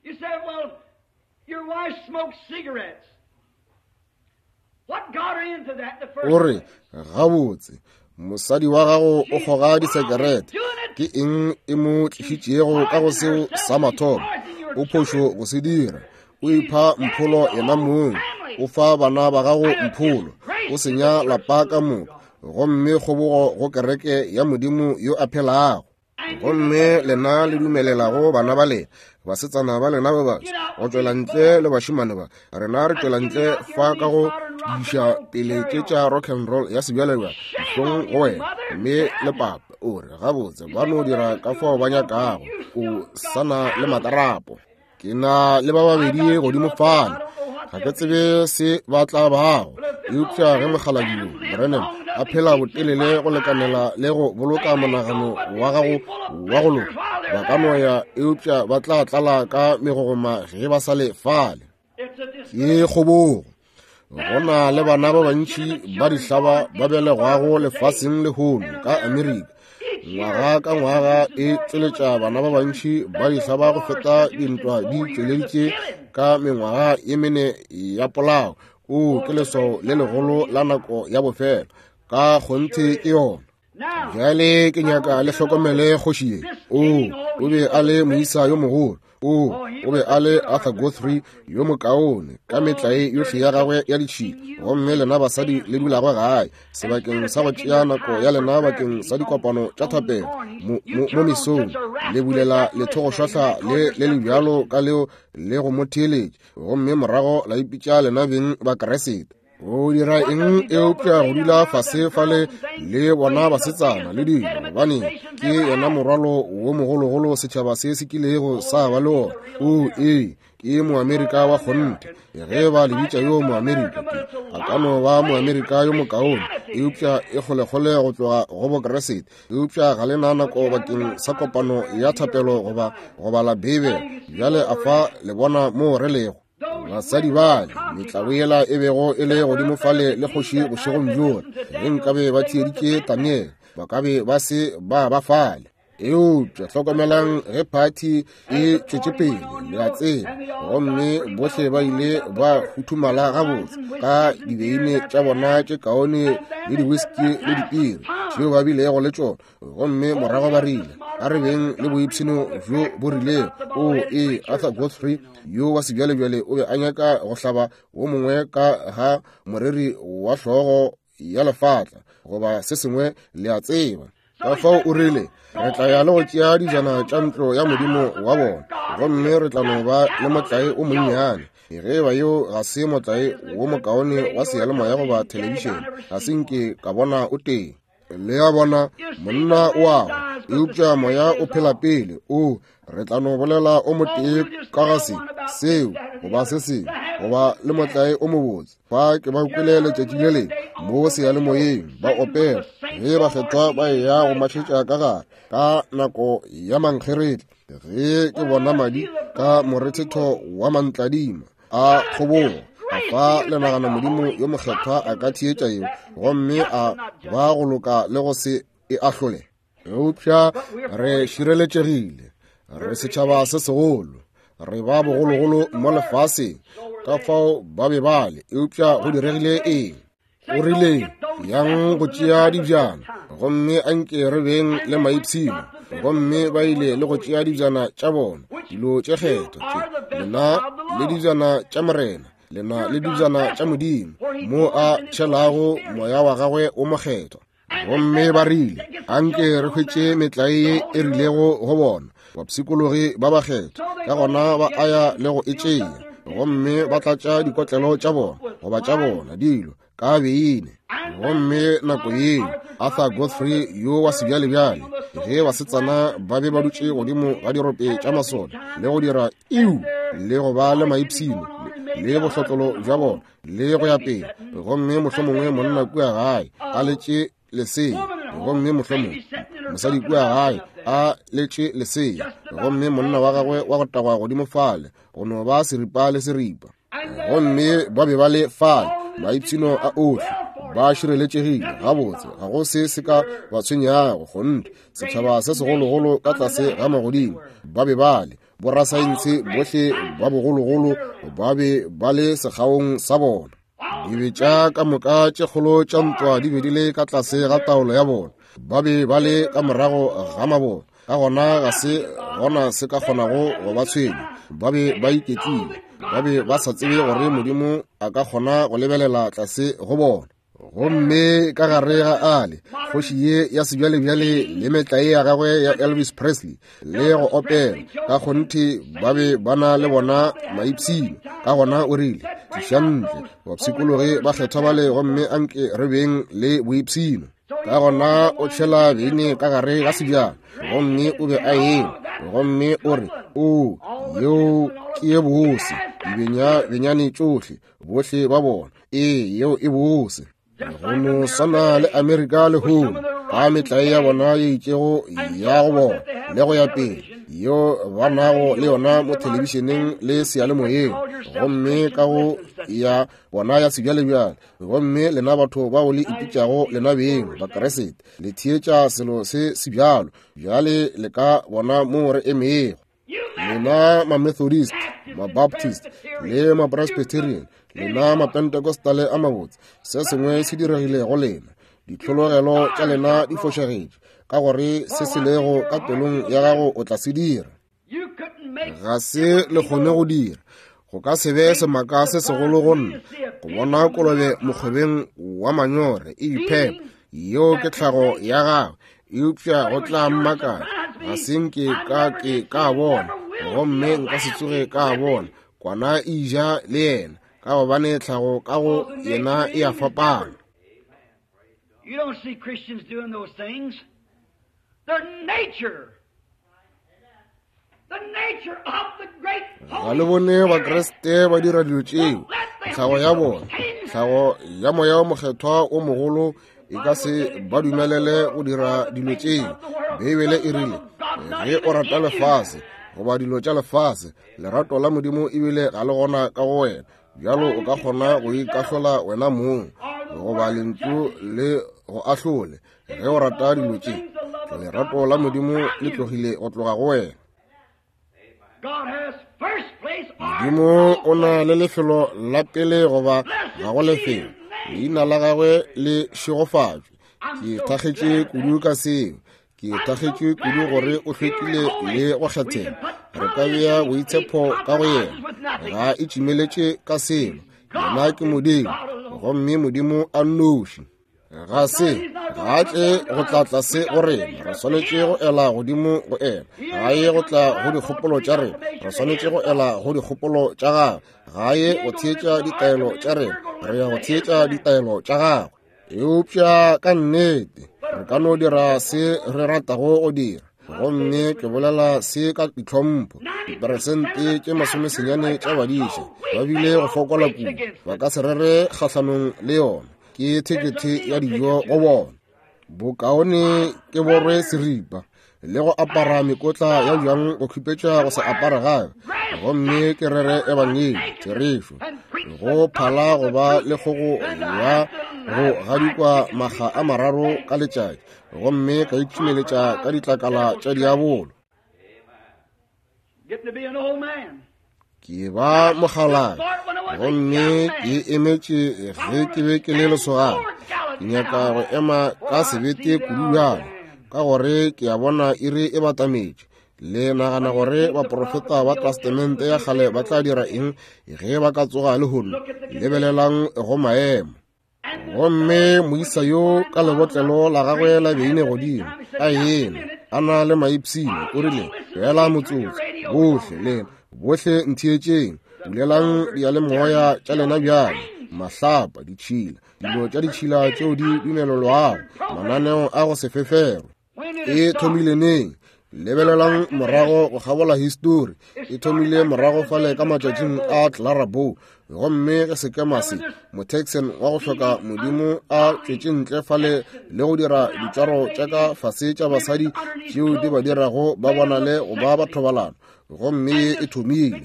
o re gabotse mosadi wa gago o goga disekerete ke eng e mo tlišitšego ka go seo sa mathomo o phošo go se dira o ipha mpholo yena mong o fa bana ba gago mpholo o senya lapa ka moka gomme kgobogo go kereke ya modimo yo a phelago gomme lena le dumelelago bana ba lena basetsana ba lena ba batho go tšwela ntle le bašimane ba rena re tšwela ntle fa ka go diša pele tše tša rock and roll ya sebjaleba dihlong go wena mme le papa o re gabotse ba no dira ka fao ba nyakago o sana le matarapo ke na le ba babedi godimo fane ga ke tsebe se ba tla bago eupša ge mogaladilo Branham a phela botelele go lekanela le go boloka monagano wa gago wa go loka ba ka noya eupša ba tla tlala ka megogoma ge ba sa le fale ke kgobogo go na le bana ba bantši ba dihlaba ba belegwago lefaseng le hono ka Amerika ngwaga ka ngwaga e tšweletša bana ba bantši ba dihlaba go feta dintwa di tšweleditše ka mengwaga ye mene ya polao o ke leso le legolo la nako ya bofelo ka gonthe ke yona. Jale ke nyaka le hlokomele kgoši ye o o be a le moisa yo mogolo o o be a le Arthur Guthrie yo mokaone ka metlae yohle ya gagwe ya ditšhila gomme lena basadi le dulago gae sebakeng sa go tšea nako ya lena bakeng sa dikopano tša thapelo mo mesong le bulela lethogo šwahla le le lebjalo ka leo le go motheeletše gomme morago la ipitša lena beng ba Keresete. O dira eng eupša go dula fase fale le bona basetsana le dilo gobane ke yena morwalo wo mogologolo setšhaba se se kilego sa ba le ona. O ee ke moamerika wa kgonte ge ba lebitša yo moamerika a ka no ba moamerika yo mokaone eupša e kgolekgole go tloga go bo Keresete eupša ga le na nako bakeng sa kopano ya thapelo goba goba la bebe bjale a fa le bona mo re lego. Basadi bale metlago yela e bego e le godimo fale le kgoši bošegong bjore ge nkabe ba thieditše Daniel ba kabe ba se ba ba fale. Eupša hlokomelang ge phathi e tšwetše pele le a tseba gomme bohle ba ile ba huthumala gabotse ka dibeine tša bona tše kaone le di-whisky le dipiri tšeo ba bilego le tšona gomme morago ba rile a re beng le boipshino bjo bo rilego. O e Arthur Guthrie yo wa sebjalebjale o be a nyaka go hlaba wo mongwe ka ga moreri wa hlogo ya lefatla goba se sengwe le a tseba ka fao o rile re tla ya le go tšea dijana tša ntlo ya modimo wa bona gomme re tla no ba le motlae o monnyane ge ba yo ga se motlae wo mokaone wa seyalemoya goba telebišene ga se nke ka bona o teng le ya bona monna wa eupša moya o phela pele. O re tla no bolela o motee ka ga se seo goba se sengwe goba le motlae o mobotse fa ke ba utlwile letšatši le le mo seyalemoyeng ba opela ge ba kgethwa ba ya go mahletša ka gare ka nako ya mankgeretla ge ke bona madi ka morethetho wa mantladima a kgobogo a fa lenagana modimo yo mokgethwa a ka thietša eo gomme a ba go loka le go se e ahlole. Eupša re šireletšegile re setšhaba se segolo re ba bogologolo mo lefaseng ka fao ba be bale. Eupša go diregile eng o rile yang go tšea dibjana gomme anke re beng le maipshino gomme ba ile le go tšea dibjana tša bona dilo tše kgetho lena le dibjana tša morena lena le dibjana tša modimo mo a tšhelago moya wa gagwe o mokgetho gomme ba rile anke re hwetše metlae ye e rilego go bona bapsikologi ba bakgetho ka gona ba aya le go e tšea gomme ba tlatša dikotlelo tša bona goba tša bona dilo ka beine gomme nako yeo Arthur Guthrie yo wa sebjalebjale ge basetsana ba be ba dutše godimo ga dirope tša masole le go dira iu le go ba le maipshino le bohlotlolo bja bona le go ya pele gomme mohlomongwe monna kua gae a letše lesea gomme mohlomongwe mosadi kua gae a letše lesea gomme monna wa gagwe wa go tagwa godimo fale go no ba seripa le seripa gomme ba be ba le fale maipshino a ohle ba šireletšegile gabotse ga go se se ka ba tshwenyago gonne setšhaba se segologolo ka tlase ga magodimo ba be bale borasaense bohle ba bogologolo ba be ba le sekgaong sa bona dibe tša ka moka tše kgolo tša ntwa di be di le ka tlase ga taolo ya bona ba be ba le ka morago ga mabona ka gona ga se gona se ka kgonago go ba tshwenya ba be ba iketlile ba be ba sa tsebe gore modimo a ka kgona go lebelela tlase go bona gomme ka gare ga ale kgoši ye ya sebjalebjale le metlae ya gagwe ya Elvis Presley le go opela ka kgonthi ba be ba na le bona maipshino ka gona o rile dišantle bapsikologi ba kgetha ba le gomme anke re beng le boipshino ka gona o tšhela beine ka gare ga sebjana gomme o be a eng gomme o re o yeo ke ye bose benyane tšohle bohle ba bona ee yeo e bose gono sana le Amerika le hono ka metlae ya bona ye itšego ya go bona le go ya pele yo ba nago le yona mo telebišeneng le seyalemoyeng gomme ka go ya bona ya sebjalebjale gomme lena batho bao le ipitšago lena beng ba Keresete le thietša selo se sebjalo bjale le ka bona mo re emeego lena ma-Methodist, ma-Baptist le ma-Presbyterian, lena ma-Pentecostale a mabotse, se sengwe se diregile go lena. Ditlhologelo tša lena di fošagetše ka gore se se lego ka pelong ya gago o tla se dira. Ga se le kgone go dira. Go ka se be semaka se segolo go nna go bona kolobe mokgwebeng wa manyore e iphepa yo ke tlhago ya gago eupša go tla mmakana. Ga senke ka ke ka bona gomme nka se tsoge ka bona kwana ija le yena ka gobane tlhago ka go yena e a fapana. You don't see Christians doing those things. Their nature. The nature of the great ga le bone ba Kriste ba dira dilo tšeo tlhago ya bona, tlhago ya moya o mokgethwa o mogolo e ka se ba dumelele go dira dilo tšeo. Bibele e rile ge o rata lefase goba dilo tša lefase, lerato la Modimo ebile ga le gona ka go wena, bjalo o ka kgona go ikahlola wena mong goba lentšu le go ahlole. Ge o rata dilo tše, lerato la Modimo le tlogile go tloga go wena. Modimo o na le lefelo la pele goba ga go lefelo, leina la gagwe le šegofatšwe. Ke thakgetše kudu ka seo, ke thakgetše kudu gore o hlwekile le go kgethela. Re ka bea boitshepo ka go yena, ga e tšimeletše ka selo. Yena ke Modimo, gomme Modimo a nnoši. Ga se ga tle go tla tlase go rena, re swanetše go ela godimo go ena. Ga ye go tla go dikgopolo tša rena, re swanetše go ela go dikgopolo tša gagwe. Ga ye go theetša ditaelo tša rena, re ya go theetša ditaelo tša gagwe. Eupša ka nnete re ka no dira se re ratago go dira, gomme ke bolela se ka ditlhompho. Diperesente tše masomesenyane tša badiše ba bile go fokola kudu, ba ka se rere kgahlanong le yona. Ke thekethe ya dijo go bona. Bokaone ke borwe seripa le go apara mekotla ya bjang go khupetša go se apara gae, gomme ke rere ebangedi therešo go phala goba le kgogo ya go gadikwa maga a mararo ka letšatši, gomme ka itšhimeletša ka ditlakala tša diabolo. Ke ba mogalane, gomme ke emetše ge ke be ke le lesogane. Ke nyaka go ema ka sebete kudu bjalo ka gore ke a bona e re e batametše. Le nagana gore baprofeta ba Testamente ya kgale ba tla dira eng ge ba ka tsoga lehono lebelelang go maemo. Gomme moisa yo ka lebotlelo la gagwe la beine godimo a ena a na le maipsino o rile fela motsotso bohle lena bohle nthietšeng bulelang diyalemoya tša lena bjale, mahlapa, ditšhila, dilo tša ditšhila tšeo di dumelelwago, mananeo a go se fefero. E thomile neng? Lebelelang morago go gabola histori. E thomile morago fale ka matšatšing a Clarabo, gomme ge sekema se moTexan wa go hloka Modimo a tšetše ntle fale le go dira ditšaro tša ka fase tša basadi tšeo di ba dirago ba bona le go ba bathobalano, gomme e thomile.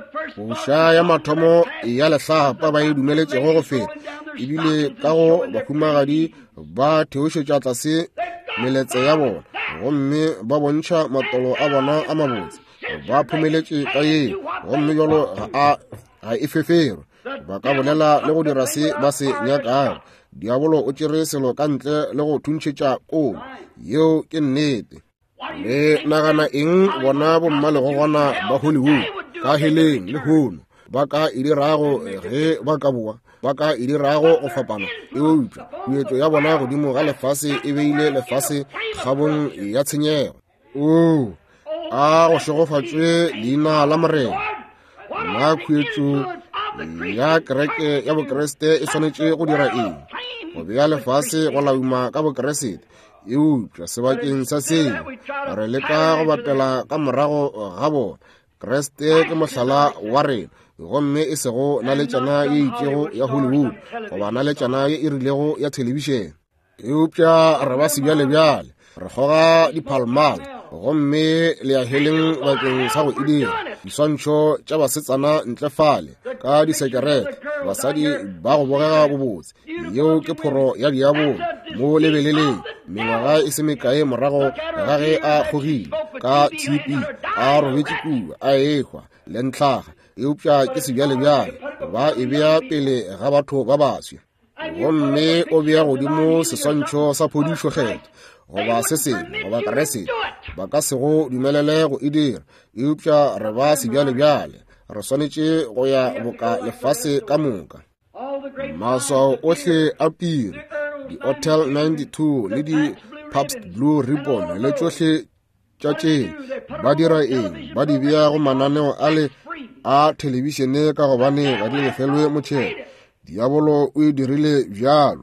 Boša ya mathomo ya lehlapa ba e dumeletšego go feta, ebile ka go bahumagadi ba theošetša tlase meletse ya bona, gomme ba bontšha matolo a bona a mabotse. Ba phomeletše ka ye, gomme jalo ga e fefero. Ba ka bolela le go dira se ba se nyakago. Diabolo o tšere selo ka ntle le go thuntšhetša kolo, yeo ke nnete. Le nagana eng bona bomma le go gona ba Hollywood ka heleng le hono ba ka e dirago ge ba ka boa, ba ka e dirago go fapana. E upša kuetšo ya bona godimo ga lefase e beile lefase kgabong ya tshenyego. O a go šegofatšwe leina la Morena. Na kuetšo ya kereke ya bokreste e swanetše go dira eng? Go bea lefase go lauma ka bokeresete. E upša sebakeng sa seo re leka go bapela ka morago ga bona. Kreste ke mohlala wa rena, gomme e sego na letšana ye itšego ya Hollywood goba na letšana ye e rilego ya televišene. E upša re ba se bjale bjale, re goga dipalmale, gomme le ya heleng bakeng sa go edira diswantšho tša basetsana ntlefale ka disekerete. Basadi ba go bogega bobotse, yeo ke phoro ya diabolo mo lebeleleng. Mengwaga e se mekae morago ga ge a kgogile, ka tshipi a robetse kua a ekgwa le ntlhaga eupša ke sebjalebjale ba e bea pele ga batho ba baswi gomme o bea godimo seswantšho sa phodišo kgetho goba se sengwe goba keresete ba ka se go dumelele go e dira eupša re ba sebjalebjale re swanetše go ya boka lefase ka moka maswao ohle a piri di-hotel ninety-two le di-Pabst Blue Ribbon le tšohle tša tšeo ba dira eng ba di bea go mananeo a le a telebišene ka gobane ba di lefelwe motšhelo diabolo o e dirile bjalo.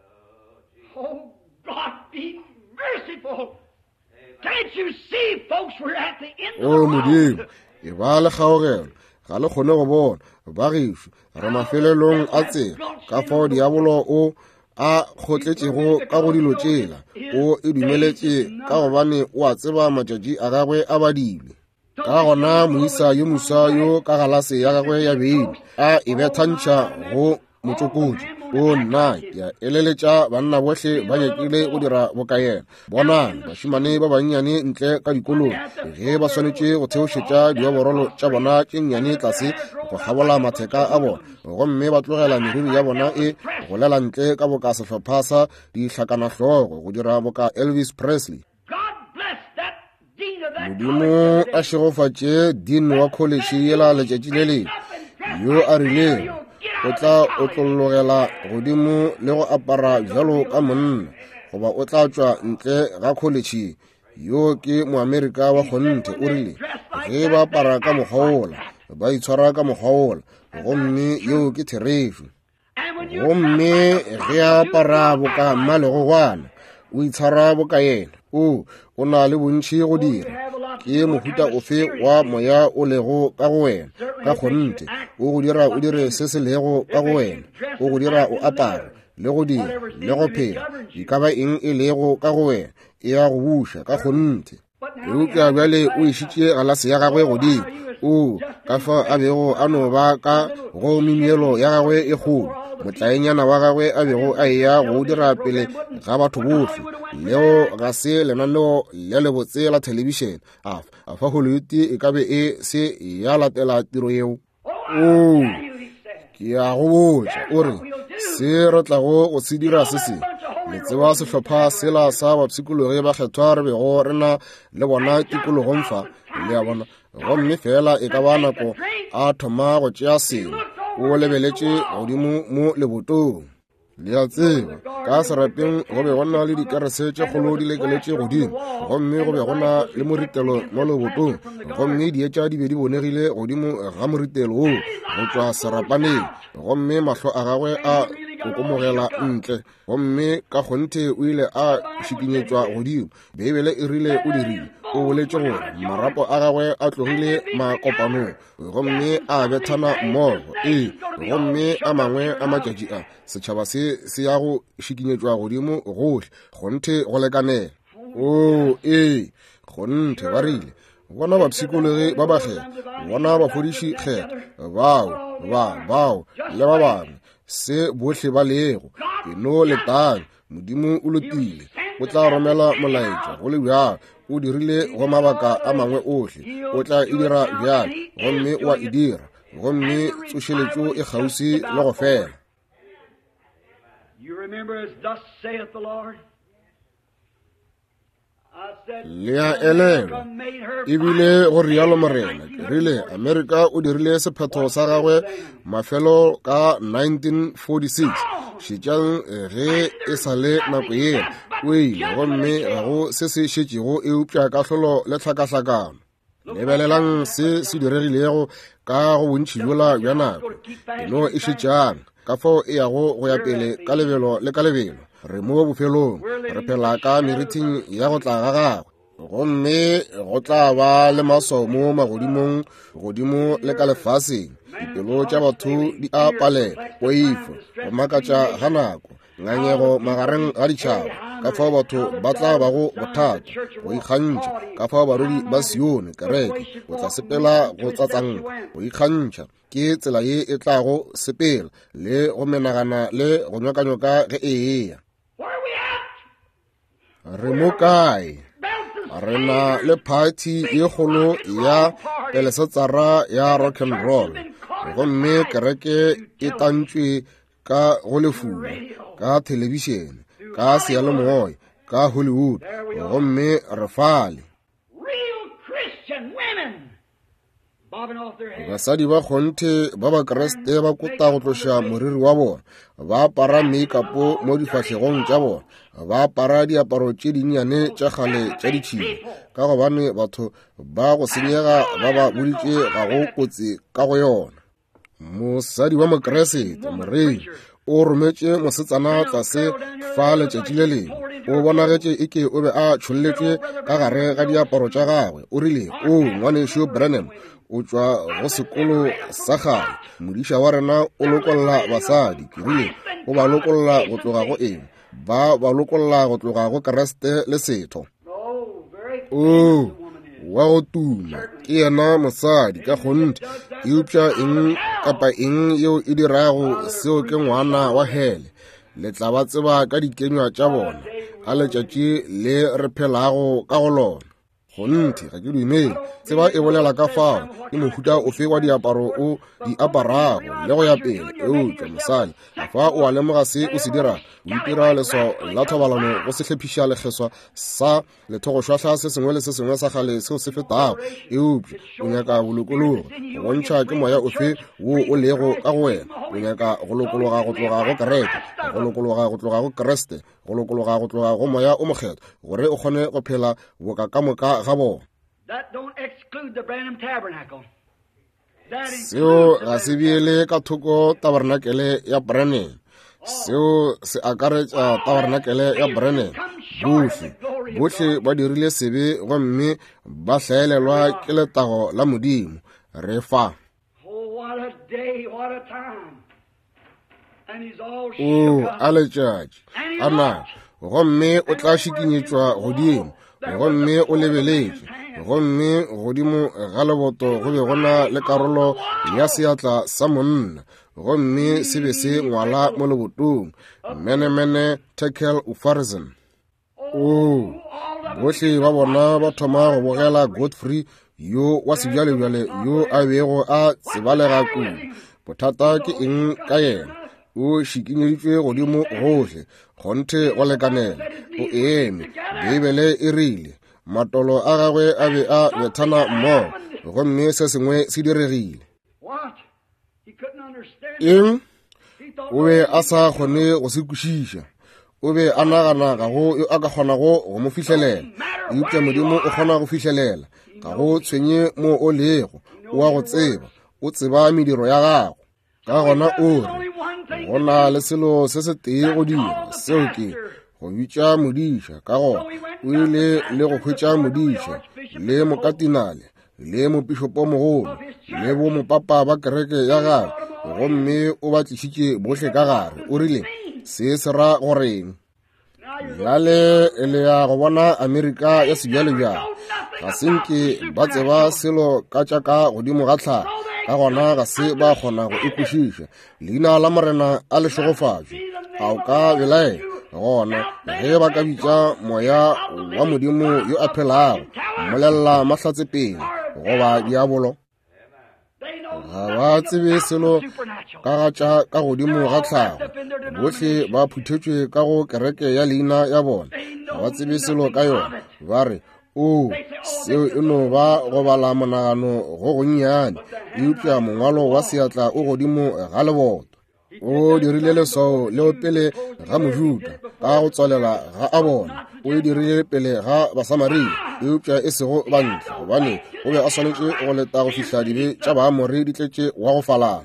Oh, God, be merciful. Can't you see, folks, we're at the end of o the modimo road. e ba le kgaogelo ga le kgone go bona ba gešo re mafelelong a tsela ka fao diabolo o a kgotletšego ka go dilo tšela o e dumeletše ka gobane o a tseba matšatši a gagwe a badilwe ka gona moisa yo mosa yo ka galase ya gagwe ya beine a e bethantšha go motsokodi o nna ya eleletša banna bohle ba nyakile go dira bokaela bonang bašimane ba bannyane ntle ka dikolong ge ba swanetše go theošetša dioborolo tša bona tše nnyane tlase go kgabola matheka a bona gomme ba tlogela meriri ya bona e golela ntle ka boka sehlopha sa dihlakanahlogo go dira boka Elvis Presley. God bless that dean of that modimo a šegofatše dean wa college yela letšatši le le yo a rileng o tla o tlollogela godimo le go apara bjalo ka monna goba o tla tšwa ntle ga college yo ke moamerika wa kgonthe o rile ge ba apara ka mokgwaola ba itshwara ka mokgwaola gomme yo ke therefu gomme ge a apara boka mmalegogwana o itshwara boka yena o o na le bontšhi go dira ke mohuta ofe wa moya o lego ka go wena ka kgonthe o go dira o dire se se lego ka go wena o go dira o apara le go dira le go phela di ka ba eng e lego ka go wena e ya go buša ka kgonthe eupša bjale o išitše galase ya gagwe godimo o ka fa a bego a no ba ka go memielo ya gagwe e kgolo motlaenyana wa gagwe a bego a eya go dira pele ga batho bohle leo ga se lenaneo le lebotse la telebišene a fa Hollywood e ka be e se ya latela tiro yeo o ke a go botša o re se re tlago go se dira se se le tseba sehlopha sela sa bapshikologe ba kgethwa re bego re na le bona tikologong fa le ya bona gomme fela e ka ba nako a thoma go tšea selo o lebeletše godimo mo lebotong le a tseba ka serapeng go be go na le dikerese tše kgolo di lekeletše godimo gomme go be go na le moritelo mo lebotong gomme dietša di be di bonegile godimo ga moritelo o go tšwa serapaneng gomme mahlo a gagwe a kokomogela ntle gomme ka kgonthe o ile a šikinyetšwa godimo beebele e rile o dirile o boletše gore marapo a gagwe a tlogile makopanong gomme a bethana mmogo ee gomme a mangwe a matšatši a setšhaba se se ya go šikinyetšwa godimo gohle kgonthe go lekanela o ee kgonthe ba rile bona bapshikologe ba bakgetha bona bafodiši kgetho bao ba bao le ba bangwe se bohle ba lego eno letang modimo o lotile o tla romela molaetša go le bjalo o dirile go mabaka a mangwe ohle o tla e dira bjalo gomme o a e dira gomme tsošeletšo e kgausi le go fela. You remember as thus saith the Lord? le a elelwa ebile go rialo morena ke rile Amerika o dirile sephetho sa gagwe mafelo ka nineteen forty-six šetšang ge e sa le nako yena o ile gomme ga go se se šetšego eupša ka hlolo le tlhakahlakano lebelelang se se diregilego ka go bontšhi jola bja nako eno e šetšang ka fao e yago go ya pele ka lebelo le ka lebelo re mo bofelong re phela ka meriting ya go tla ga gagwe gomme go tla ba le maswao mo magodimong godimo le ka lefaseng dipelo tša batho di a palela poifo go makatša ga nako ngangego magareng ga ditšhaba ka fao batho ba tla bago bothata go ikgantšha ka fao barodi ba sione kereke go tla sepela go tsatsanka go ikgantšha ke tsela ye e tlago sepela le go menagana le go nyokanyoka ge e eya re mo kae re na le party e kgolo ya pelesetsara ya rock and roll gomme kereke e tantšwe ka go lefula ka television ka seyalemoya ka Hollywood gomme re fale basadi ba kgonthe ba ba Kriste ba kota go tloša moriri wa bona ba apara make-up mo difahlegong tša bona ba apara diaparo tše dinnyane tša kgale tša ditšhila ka gobane batho ba go senyega ba ba boditše ga go kotsi ka go yona. Mosadi wa Mokreste morei o rometše mosetsana tlase fa letšatši le lengwe o bonagetše eke o be a tšholletšwe ka gare ga diaparo tša gagwe o rile o ngwanešo Branham o tšwa go sekolo sa gale modiša wa rena o lokolola basadi ke rile o ba lokolola go tloga go eng ba ba lokolola go tloga go Kriste le setho. o wa go tuma ke yena mosadi ka gonte eupša eng kapa eng yeo e dirago seo ke ngwana wa hele le tla ba tseba ka dikenywa tša bona a letšatši le re phelago ka go lona. Gonte ga ke dumele tseba e bolela ka fao ke mohuta ofe wa diaparo o di aparago le go ya pele eupša mosadi fa o a lemoga se o se dira o itira leso la thobalano go se hlephiša lekgeswa sa lethogošwahlwa se sengwe le se sengwe sa gale seo se fetago eupša o nyaka bolokologo go bontšha ke moya ofe wo o lego ka go wena o nyaka go lokologa go tloga go kereke go lokologa go tloga go Kriste go lokologa go tloga go moya o mokgetho gore o kgone go phela boka ka moka ga bona. Seo ga se biele ka thoko tabernakele ya Branham seo se akaretša tabernakele ya Branham bohle bohle ba dirile sebe gomme ba hlaelelwa ke letago la Modimo re fa. o a letšatši a nako gomme o tla šikinyetšwa godimo gomme o lebeletše gomme godimo ga leboto go be gona le karolo ya seatla sa monna gomme se be se ngwala mo lebotong menemene tekel ufarzen. o bohle ba bona ba thoma go bogela Godfrey yo wa sebjalebjale yo a bego a tsebalega kudu bothata ke eng ka yena o šikinyeditšwe godimo gohle kgonthe go lekanela o eme Bibele e rile matolo a gagwe a be a bethana mmogo gomme se sengwe se diregile. Eng o be a sa kgone go se kwešiša o be a nagana ga go yo a ka kgonago go mo fihlelela eupša Modimo o kgona go fihlelela ga go tshwenye mo o lego o a go tseba o tseba mediro ya gago ka gona o re go na le selo se se tee go dira seo ke go bitša modiša ka gona o ile le go hwetša modiša le mokatinale le mopišopo mogolo le bo mopapa ba kereke ya gagwe gomme o ba tlišitše bohle ka gare o rile se se ra goreng bjale e le ya go bona Amerika ya sebjalebjale ga senke ba tseba selo ka tša ka godimo ga tlhago ka gona ga se ba kgona go ikwešiša leina la morena a lešogofatšwe a o ka belaela gona ge ba ka bitša moya wa Modimo yo a phelago mmolelela mahlatse pele goba diabolo ga ba tsebe selo ka ga tša ka godimo ga tlhago bohle ba phuthetšwe ka go kereke ya leina ya bona ga ba tsebe selo ka yona ba re o seo e no ba go bala monagano go gonnyane eupša mongwalo wa seatla o godimo ga leboto o dirile leswao leo pele ga Mojuda ka go tswalela ga a bona o e dirile pele ga Basamaria eupša e sego bantle gobane o be a swanetše go leta go fihla dibe tša baamori di tletše wa go falala.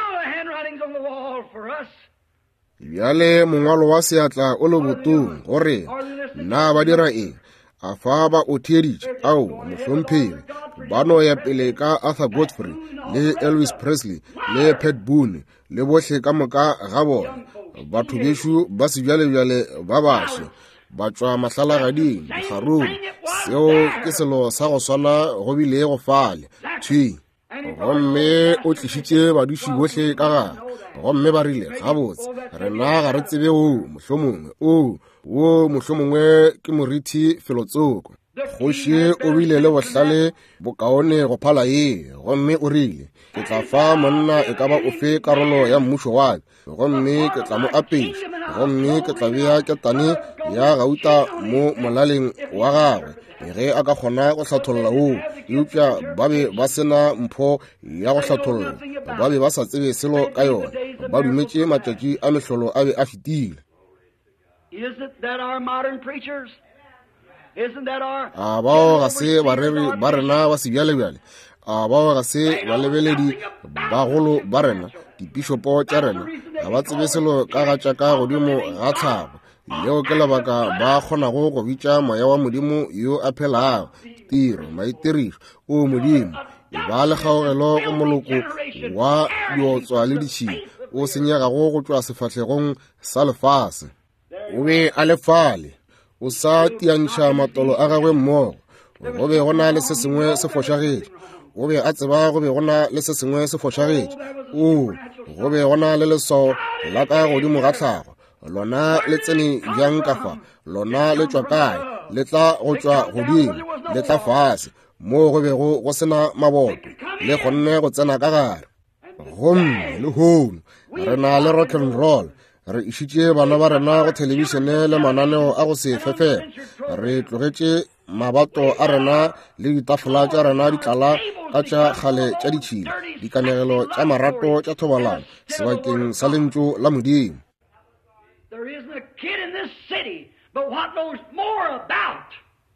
Bjale mongwalo wa seatla o lebotong gore na ba dira eng a fa ba o theeditše ao mohlomphegi ba no ya pele ka Arthur Godfrey le Elvis Presley le Pat Boone le bohle ka moka ga bona batho bešo ba sebjalebjale ba bašwa ba tšwa mahlalagading dikgaruru seo ke selo sa go swana go bile go fale thwi gomme o tlišitše baduši bohle ka gare gomme ba rile gabotse rena ga re tsebe o mohlomongwe o wo mohlomongwe ke morithi felotsoko kgoši o bile le bohlale bokaone go phala ye, gomme o rile, ke tla fa monna e ka ba ofe karolo ya mmušo wa ka, gomme ke tla mo apeiša, gomme ke tla bea ketane ya gauta mo molaleng wa gagwe, ge a ka kgona go hlatholla woo. Eupša ba be ba sena mpho ya go hlatholla, ba be ba sa tsebe selo ka yona, ba dumetše matšatši a mehlolo a be a fetile. A bao ga se bareri ba rena ba sebjalebjale, a bao ga se balebeledi bagolo ba rena, dipišopo tša rena ga ba tsebe selo ka ga tša ka godimo ga tlhago, leo ke lebaka ba kgonago go bitša moya wa modimo yo a phelago, tiro maitirišo o modimo, e ba le kgaogelo go moloko wa diotswa le ditšhila o senyegago go tšwa sefahlegong sa lefase. O be a lefale, o sa tiantšha matolo a gagwe mmogo, go be go na le se sengwe se fošagetše, o be a tseba go be go na le se sengwe se fošagetše, o go be go na le leswao la ka godimo ga tlhago, lona le tsene bjang ka fa, lona le tšwa kae, le tla go tšwa godimo, le tla fase, mo go bego go sena maboto, le kgonne go tsena ka gare. Gomme le hono, re na le rock and roll, re išitše bana ba rena go telebišene le mananeo a go se fefela, re tlogetše mabato a rena le ditafola tša rena di tlala ka tša kgale tša ditšhila, dikanegelo tša marato tša thobalano sebakeng sa lentšu la modimo. There isn't a kid in this city but what knows more about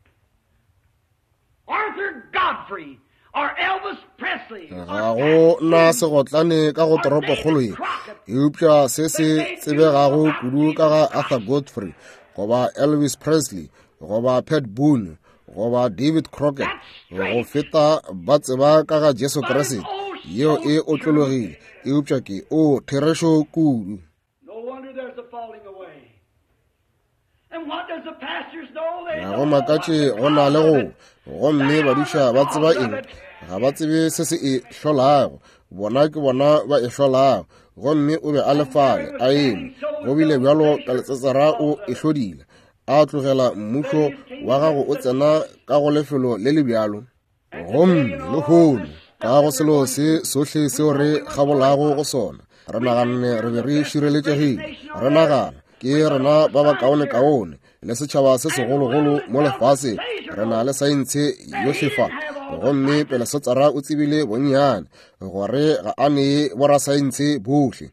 Arthur Godfrey or Elvis Presley. Ga go na segotlane ka go toropo kgolo ye, eupša se se tsebegago kudu ka ga Arthur Godfrey, goba Elvis Presley, goba Pat Boone, goba David Crockett, go feta ba tseba ka ga Jesu Kriste, yeo e otlologile, eupša ke o therešo kudu. Ga go makatše go na le go, gomme badiša ba tseba eng, ga ba tsebe se se e hlolago, bona ke bona ba e hlolago, gomme o be a lefale a eme, go bile bjalo ka letsatsara o e hlodile, a tlogela mmušo wa gago o tsena ka go lefelo le le bjalo. Gomme le hono, ka go selo se sohle seo re gabolago go sona, re naganne re be re šireletšegile, re nagana ke rena ba ba kaone-kaone, le setšhaba se segologolo mo lefase, re na le saentshe yohlefa, gomme pele sotsara o tsebile bonnyane, gore ga a nee borasaentshe bohle.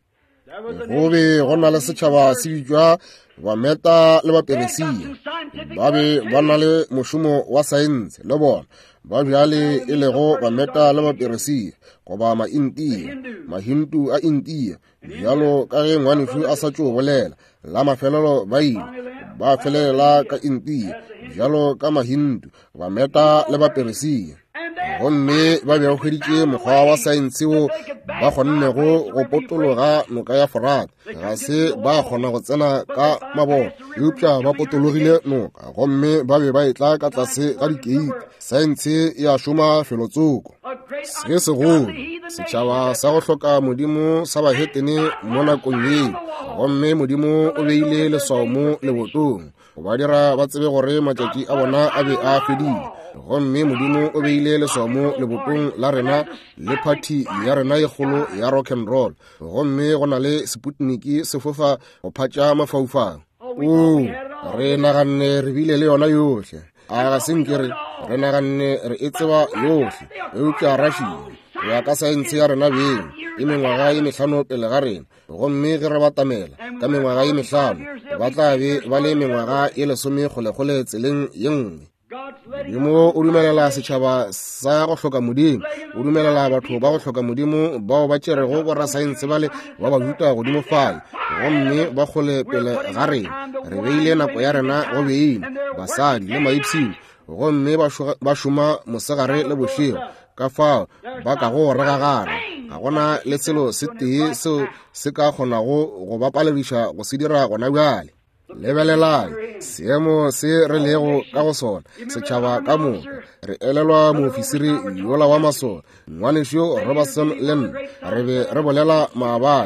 Go be go na le setšhaba se bitšwa bameta le baperesia, ba be ba na le mošomo wa saense le bona, ba bjale e lego bameta le baperesia, goba ma-India, mahindu a India, bjalo ka ge ngwanefu a sa tšo bolela, la mafelelo ba ile, ba felelela ka India, bjalo ka mahindu, bameta le baperesia. Gomme ba be go hweditše mokgwa wa saense wo ba kgonnego go potologa noka ya Forat, ga se ba kgona go tsena ka maboko, eupša ba potologile noka, gomme ba be ba etla ka tlase ga dikeiti, saense e a šoma felotsoko. Se segolo, setšhaba sa go hloka modimo sa bahetene mo nakong yeo, gomme modimo o beile leswao mo lebotong, ba dira ba tsebe gore matšatši a bona a be a fedile, gomme modimo o beile leswao mo lebotong la rena le party ya rena ye kgolo ya rock and roll, gomme go na le Sputnik se fofa go phatša mafaufau. O re naganne re bile le yona yohle, a ga senkere re naganne re e tseba yohle, eupša Russia ya ka saense ya rena beng e mengwaga ye mehlano pele ga rena, gomme ge re batamela ka mengwaga ye mehlano ba tla be ba le mengwaga ye lesome kgolekgole tseleng ye nngwe. Modimo o dumelela setšhaba sa go hloka modimo, o dumelela batho ba go hloka modimo bao ba tšerego borasaense ba le ba ba duta godimo fae, gomme ba kgole pele ga rena, re beile nako ya rena go beile basadi le maipshio, gomme ba šoma mosegare le bošego, ka fao ba ka go regagara, ga gona le selo se tee seo se ka kgonago go ba palediša go se dira gona bjale. Lebelelang, seemo se re lego ka go sona, setšhaba ka moka, re elelwa moofisiri yola wa masona, ngwanešo Robertson Len, re be re bolela maabane,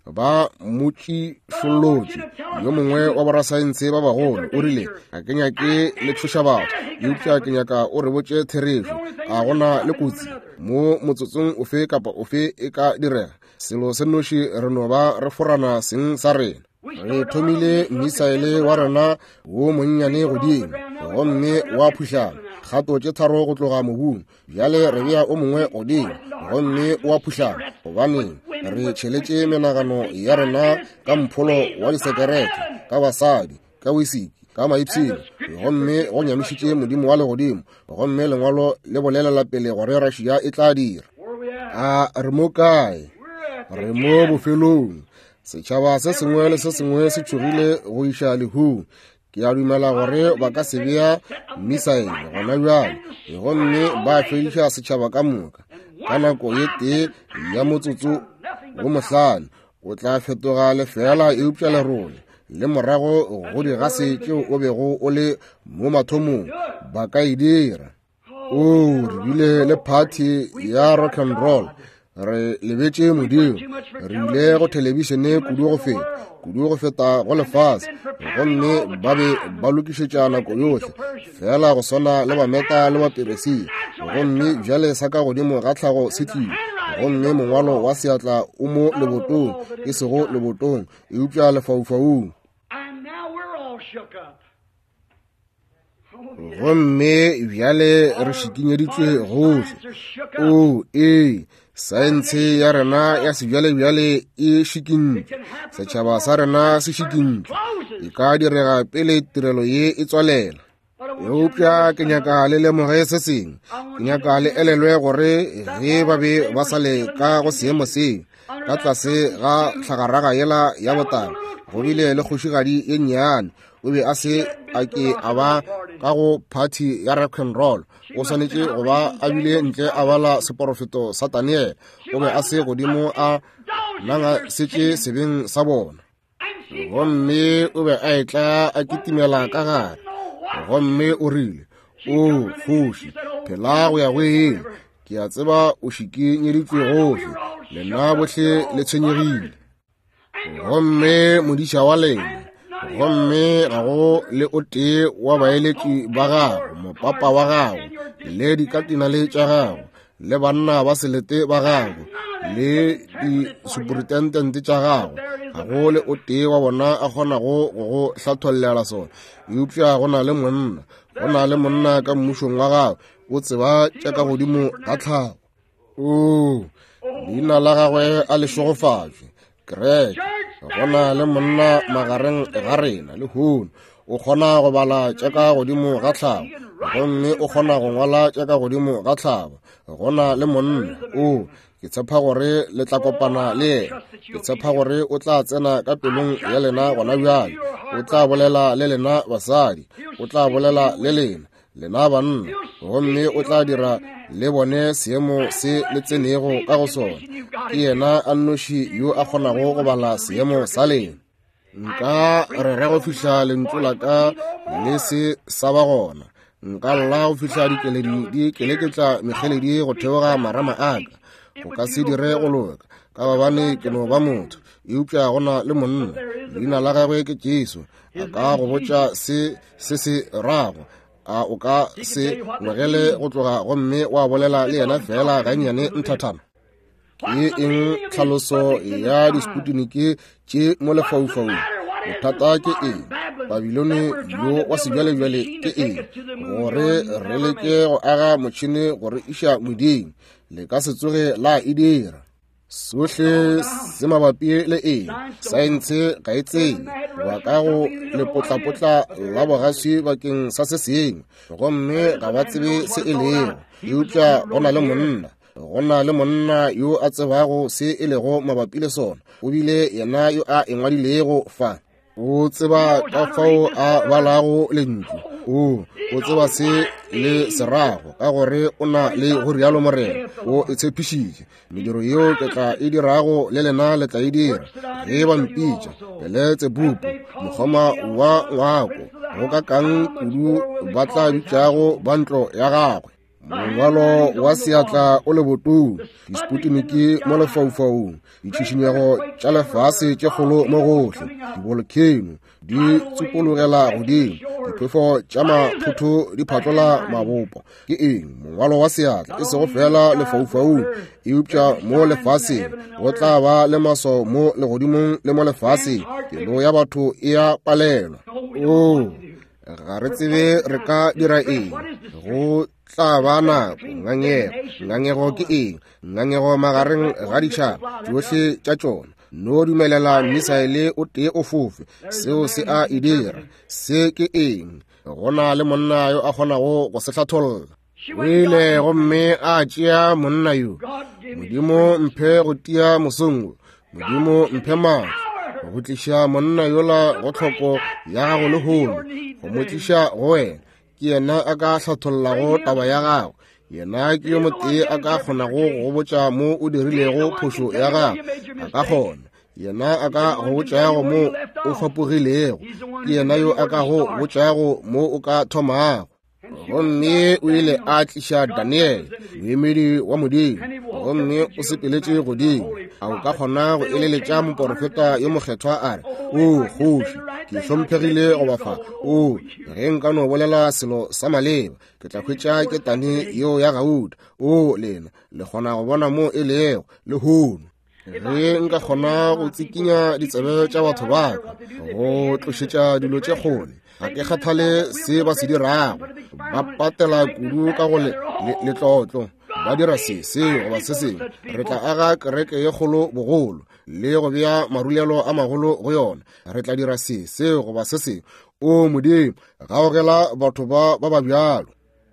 ba motši šolotši yo mongwe wa borasaense ba bagolo o rile a ke nyake le thuša batho eupša ke nyaka o re botše therešo a gona le kotsi mo motsotsong ofe kapa ofe e ka direga selo se noši re no ba re forana seng sa rena re thomile misaele wa rena wo monnyane godimo gomme wa phušana kgato tše tharo go tloga mobung bjale re bea o mongwe godimo gomme wa phušana gobaneng re tšheletše menagano ya rena ka mpholo wa disekerete ka basadi ka wisiki ka maipshina gomme go nyamišitše modimo wa legodimo gomme lengwalo le bolelela pele gore Russia e tla dira a re mo kae re mo bofelong setšhaba se sengwe le se sengwe se tšogile go iša lehung ke a dumela gore ba ka se bea misaele gona bjale gomme ba fediša setšhaba ka moka ka nako ye tee ya motsotso go mohlano o tla fetoga lefela eupša lerole le morago go digase tšeo o bego o le mo mathomong ba ka e dira o re bile le party ya rock and roll re lebetše modimo re ile go telebišene kudu go feta kudu go feta go lefase gomme ba be ba lokišetša nako yohle fela go swana le bameta le baperesi gomme bjale sa ka godimo ga tlhago se tlile gomme mongwalo wa seatla o mo lebotong e sego lebotong eupša lefaufaung gomme bjale re šikinyeditšwe gohle o ee saense ya rena ya sebjalebjale e šikintšwe setšhaba sa rena se šikintšwe e ka direga pele tirelo ye e tswalela eupša ke nyaka le lemoge se seng ke nyaka le elelwe gore ge ba be ba sa le ka go seemo seng ka tlase ga tlhagaraga yela ya botala go bile le kgošigadi ye nnyane o be a se a ke a ba ka go party ya rock and roll o swanetše go ba a bile ntle a bala seporofeto sa Daniel o be a se godimo a nanga setše sebeng sa bona gomme o be a etla a kitimela ka gare gomme o rile o kgoši phela go ya go eng ke a tseba o šikinyeditšwe gohle lena bohle le tshwenyegile gomme modiša wa lena gomme ga go le o tee wa baeletši ba gago mopapa wa gago le dikatina le tša gago le banna ba selete ba gago le disuperitentente tša gago ga go le o tee wa bona a kgonago go go hlatholela sona eupša go na le monna go na le monna ka mmušong wa gago o tseba tša ka godimo ka tlhago o leina la gagwe a lešogofatšwe kreke gona le monna magareng ga rena le hono o kgona go bala tša ka godimo ga tlhabo gomme o kgona go ngwala tša ka godimo ga tlhabo gona le monna o ke tshepa gore le tla kopana le yena ke tshepa gore o tla tsena ka pelong ya lena gona bjale o tla bolela le lena basadi o tla bolela le lena lena banna gomme o tla dira le bone seemo se le tsenego ka go sona ke yena a nnoši yo a kgonago go bala seemo sa lena nka re ra go fihla lentšu la ka le se sa ba gona nka lla go fihla dikeledi di keleketla megeledi go theoga marama aka go ka se dire go loka ka babane ke no ba motho eupša gona le monna leina la gagwe ke Jesu a ka go botša se se se rago a o ka se ngwagele go tloga gomme wa bolela le yena fela gannyane nthathana ke eng tlhaloso ya disputiniki tše mo lefaufaung bothata ke eng babilone yo wa sebjalebjale ke eng gore re leke go aga motšhini gore iša moding le ka se tsoge la e dira sohle se mabapi le eng saense ga e tsene ba ka go lepotlapotla la bogaswi bakeng sa se seng gomme ga ba tsebe se e lego eupša go na le monna go na le monna yo a tsebago se e lego mabapi le sona o bile yena yo a engwadilego fa o tseba ka fao a balago lentšu o o tseba se le serago ka gore o na le go rialo morena o e tshepišitše mediro yeo ke tla e dirago le lena le tla e dira ge ba mpitša peletse bupu mokgoma wa ngwako go ka kang kudu ba tla bitšago ba ntlo ya gagwe mongwalo wa seatla o le botong, disputiniki mo lefaufaung, ditšhišinyego tša lefase tše kgolo mo gohle, dibolokeno di tsupologela godimo, diphefo tša mathotho di phatlola mabopa. Ke eng mongwalo wa seatla e sego fela lefaufaung, e upša mo lefaseng go tla ba le maso mo legodimong le mo lefaseng, pelo ya batho e a palelwa. o ga re tsebe re ka dira eng, go tla ba nako ngangego. Ngangego ke eng? Ngangego magareng ga ditšhaba tšohle tša tšona. No dumelela misaele o tee o fofe, seo se a e dira. Se ke eng? Go na le monna yo a kgonago go se hlatholla. O ile gomme a tšea monna yo, Modimo mphe go tia mosongo, Modimo mphe maatla go tliša monna yola go tlhoko ya gago le hono, go mo tliša go wena. Ke yena a ka hlathollago taba ya gago. Yena ke yo motee a ka kgonago go botša mo o dirilego phošo ya gago, a ka kgona. Yena a ka go botšago mo o fapogilego, ke yena yo a ka go botšago mo o ka thomago. Gomme o ile a tliša Daniele, moemedi wa Modimo, gomme o sepeletše godimo. A o ka kgona go eleletša moprofeta yo mokgethwa a re, o kgoši, ke hlomphegile go bafa, o ge nka no bolela selo sa maleba, ke tla hwetša ke tane yo ya gauta, o lena le kgona go bona mo e lego le hono. Ge nka kgona go tsikinya ditsebe tša batho ba ka, go tlošetša dilo tše kgole, ga ke kgathale se ba se dirago. Ba patela kudu ka go letlotlo, ba dira se seo goba se sengwe. Re tla aga kereke ye kgolo bogolo le go bea marulelo a magolo go yona. Re tla dira se seo goba se sengwe. O Modimo, gaogela batho ba ba bjalo.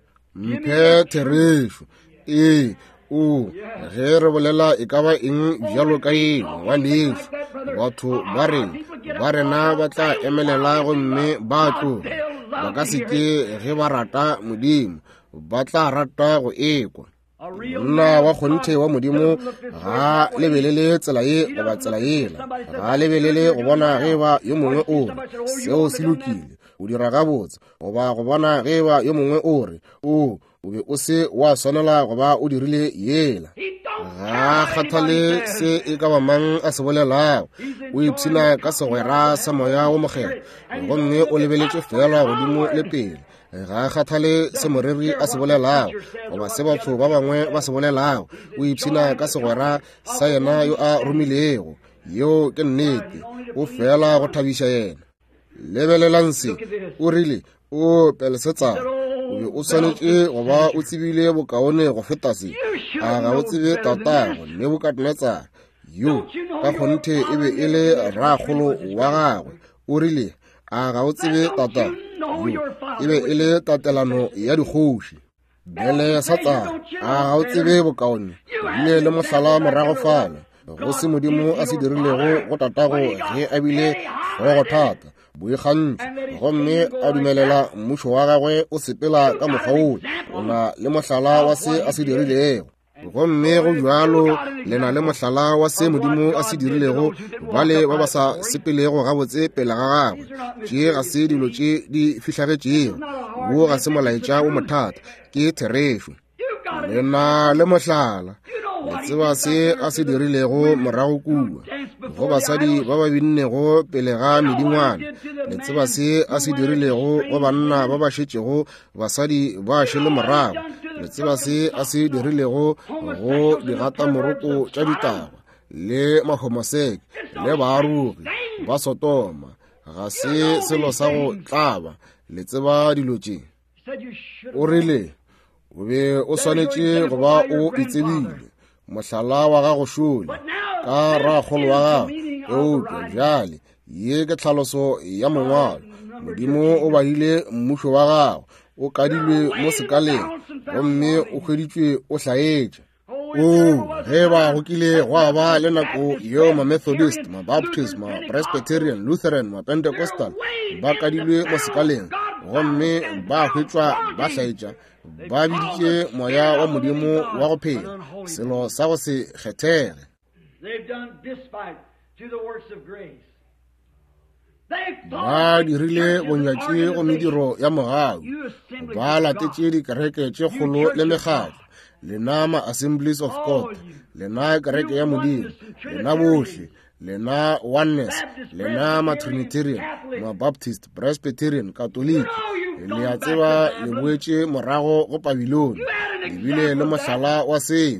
Mphe therešo, ee o ge re bolela e ka ba eng bjalo ka eng wa leso. Batho ba re ba rena ba tla emelela gomme ba tlo ba ka se ke ge ba rata Modimo, ba tla rata go ekwa. Monna wa kgonthe wa Modimo ga lebelele tsela ye goba tsela yela, ga lebelele go bona ge ba yo mongwe o re seo se lokile, o dira gabotse, goba go bona ge ba yo mongwe o re o o be o se wa swanela goba o dirile yela. Ga kgathale se e ka ba mang a se bolelago, o ipshina ka segwera sa moya o mogelo, gomme o lebeletše fela godimo le pele. Ga kgathale se moriri a se bolelago goba se batho ba bangwe ba se bolelago, o ipshina ka segwera sa yena yo a romilego, yo ke nnete, o fela go thabiša yena. Lebelelanse o rile, o pelesetsana, o be o swanetše goba o tsebile bokaone go feta se. A ga o tsebe tatago Nebukadnezar yo ka kgonthe e be e le ragolo wa gagwe. O rile, a ga o tsebe tata yo e be e le tatelano ya dikgoši. Belesetsana, a ga o tsebe bokaone ile le mohlala morago fala, go se Modimo a se dirilego go tatago ge a bile go thata boikgantšho, gomme a dumelela mmušo wa gagwe o sepela ka mokgwa o na le mohlala wa se a se dirilego. Gomme go bjalo le na le mohlala wa se Modimo a se dirilego, bale ba ba sa sepelego gabotse pele ga gagwe. Tše ga se dilo tše di fihlagetšego, wo ga se molaetša o mothata, ke therešo. Le na le mohlala, le tseba se a se dirilego morago kua, go basadi ba ba binnego pele ga medingwana. Le tseba se a se dirilego go banna ba ba šetšego basadi ba šele morago. Le tseba se a se dirilego go digata moroko tša ditaba le mahomoseke le baarugi ba Sotoma. Ga se selo sa go tlaba, le tseba dilo tše. O rile, o be o swanetše go ba o itsebile mohlala wa gago šole ka ragolo wa gago. Eupša bjale ye ke tlhaloso ya mongwalo. Modimo o badile mmušo wa gago, o kadilwe mo sekaleng, gomme o hweditšwe o hlaetša. O ge ba go kile go ba le nako yo ma-Methodist, ma-Baptist, ma-Presbyterian, Lutheran, ma-Pentecostal ba kadilwe mo sekaleng, gomme ba hwetšwa ba hlaetša, ba biditše moya wa Modimo wa go phela, selo sa go se kgethege. ba dirile bonyatši go mediro ya mogau, ba latetše dikereke tše kgolo le mekgatlo, lena ma-Assemblies of God, lena kereke ya modimo, lena bohle, lena oneness, lena ma-Trinitarian, ma-Baptist, Presbyterian, Catholic, le a tseba le boetše morago go Babiloni, lebile le mohlala wa seo.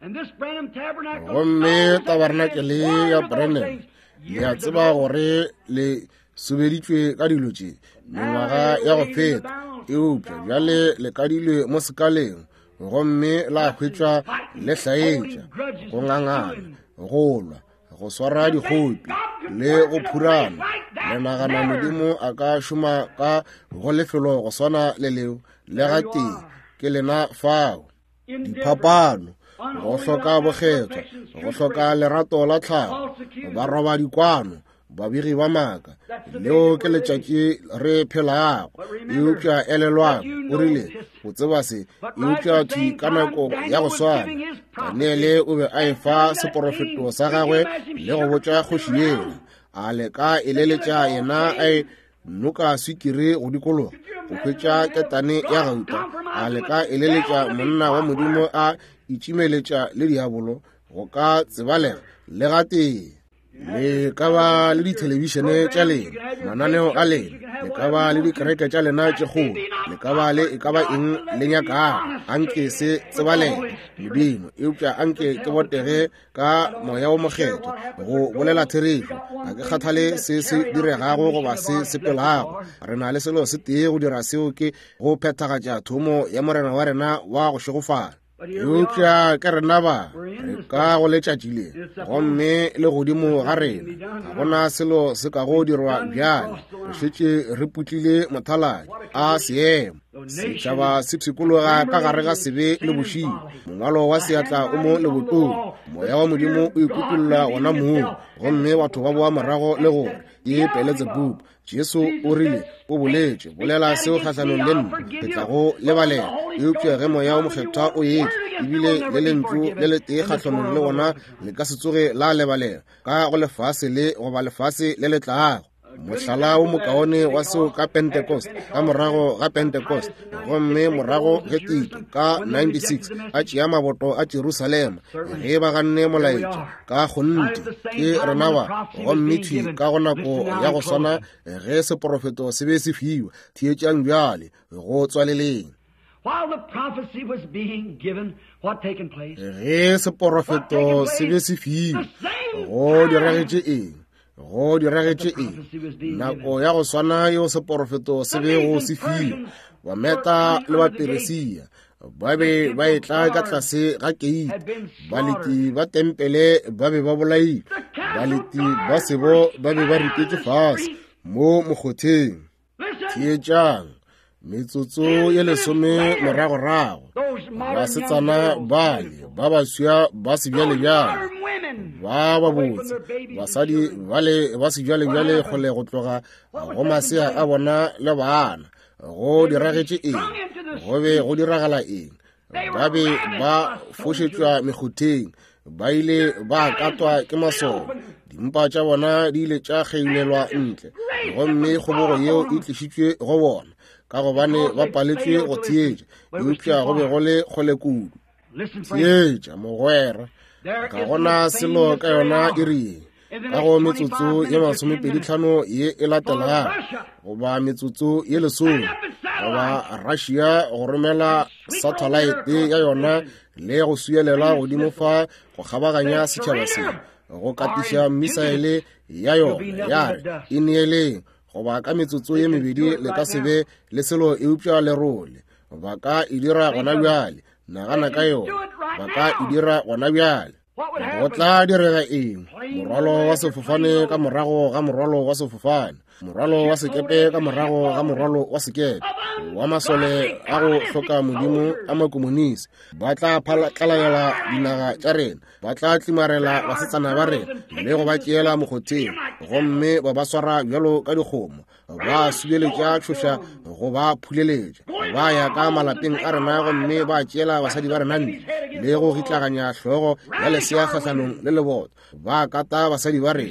Gomme tabernakele ya Branham le a tseba gore le subeditšwe ka dilo tše mengwaga ya go feta, eupša bjale le kadilwe mo sekaleng, gomme la hwetša le hlaetša go ngangana, go lwa, go swara dikgopi le go phurana. Le nagana Modimo a ka šoma ka go lefelo go swana le leo le ga teng ke lena fao. Diphapano, go hloka bokgethwa, go hloka lerato la tlhago, ba roba dikwano, babegi ba maaka, leo ke letšatši re phelago, eupša elelwang o rile go tseba se, eupša thi ka nako ya go swana. Daniele o be a efa seporofeto sa gagwe le go botša kgoši yela, a leka e leletša yena a e noka swikiri go dikologa, go hwetša ketane ya gauta, a leka e leletša monna wa Modimo a itšimeletša le diabolo go ka tsebalega le gate. Le ka ba le ditelebišene tša lena, mananeo a lena, le ka ba le dikereke tša lena tše kgolo, le ka ba le e ka ba eng le nyakaga, anke se tsebalega Modimo, eupša anke ke botege ka moya wo mokgetho go bolela therešo, ga ke kgathale se se diregago goba se sepelago. Re na le selo se tee go dira seo ke go phethagatša thomo ya morena wa rena wa go šegofala. Eupša ke rena ba re ka go letšatšile, gomme le godimo ga rena ga gona selo se ka go dirwa bjale. Re šetše re putlile mothaladi a seemo, setšhaba se pshikologa ka gare ga sebe le bošimo, mongwalo wa seatla o mo lebotong, moya wa Modimo o ikutolola gona moo, gomme batho ba boa morago le gore e Beelzebub. Jesu o rile o boletše, bolela seo kgahlano le nna ke tla go lebalela, eupša ge moya o mokgethwa o etla, ebile le lentšu le le tee kgahlano le gona le ka se tsoge la lebalela ka go lefase le goba lefase le le tlago. Mohlala o mokaone wa seo ka Pentecost, ka morago ga Pentecost, gomme morago ge Tito ka ninety-six a tšea maboto a Jerusalema, ge ba ganne molaetša ka kgonte ke rena ba, gomme thwi ka go nako ya go swana ge seporofeto se be se fiwa thietšang bjale go tswaleleng. While the prophecy was being given, what taken place? Ge seporofeto se be se fiwa go diragetše eng? Go diragetše eng? Nako ya go swana yo seporofeto se be go se fiwa, bameta le baperesia ba be ba etla ka tlase ga keiti, baleti ba tempele ba be ba bolailwe, baleti ba sebo ba be ba ripetše fase mo mokgotheng. Thietšang metsotso ye lesome moragorago, basetsana bale ba baswa ba sebjalebjale ba ba botse, basadi bale ba sebjalebjale kgole go tloga go masea a bona le bana. Go diragetše eng? Go be go diragala eng? Ba be ba fošetšwa mekgotheng, ba ile ba katwa ke masoba, dimpa tša bona di ile tša kgeilelwa ntle, gomme kgobogo yeo e tlišitšwe go bona ka gobane ba paletšwe go thietša, eupša go be go le kgole kudu. Thietša mogwera, ka gona selo ka yona e ring, ka go metsotso ye masomepedi tlhano ye e latelago, goba metsotso ye lesome, goba Russia go romela satellite ya yona le go suelela godimo fa go kgabaganya setšhaba se, go katiša misaele ya yona ya re e neeleng, goba ka metsotso ye mebedi le ka sebe le selo eupša le role, ba ka e dira gona bjale, nagana ka yona, ba ka e dira gona bjale. Go tla direga eng? Morwalo wa sefofane ka morago ga morwalo wa sefofane, morwalo wa sekepe ka morago ga morwalo wa sekepe, wa masole a go hloka Modimo a makomonisi ba tla tlalaela dinaga tša rena, ba tla tlimarela basetsana ba rena le go ba tšeela mokgotheng, gomme ba ba swara bjalo ka dikgomo, ba subeletša tšhoša go ba phuleletša, ba ya ka malapeng a rena, gomme ba tšeela basadi ba rena ntle le go gitlaganya hlogo ya lesea kgahlanong le leboto, ba kata basadi ba rena,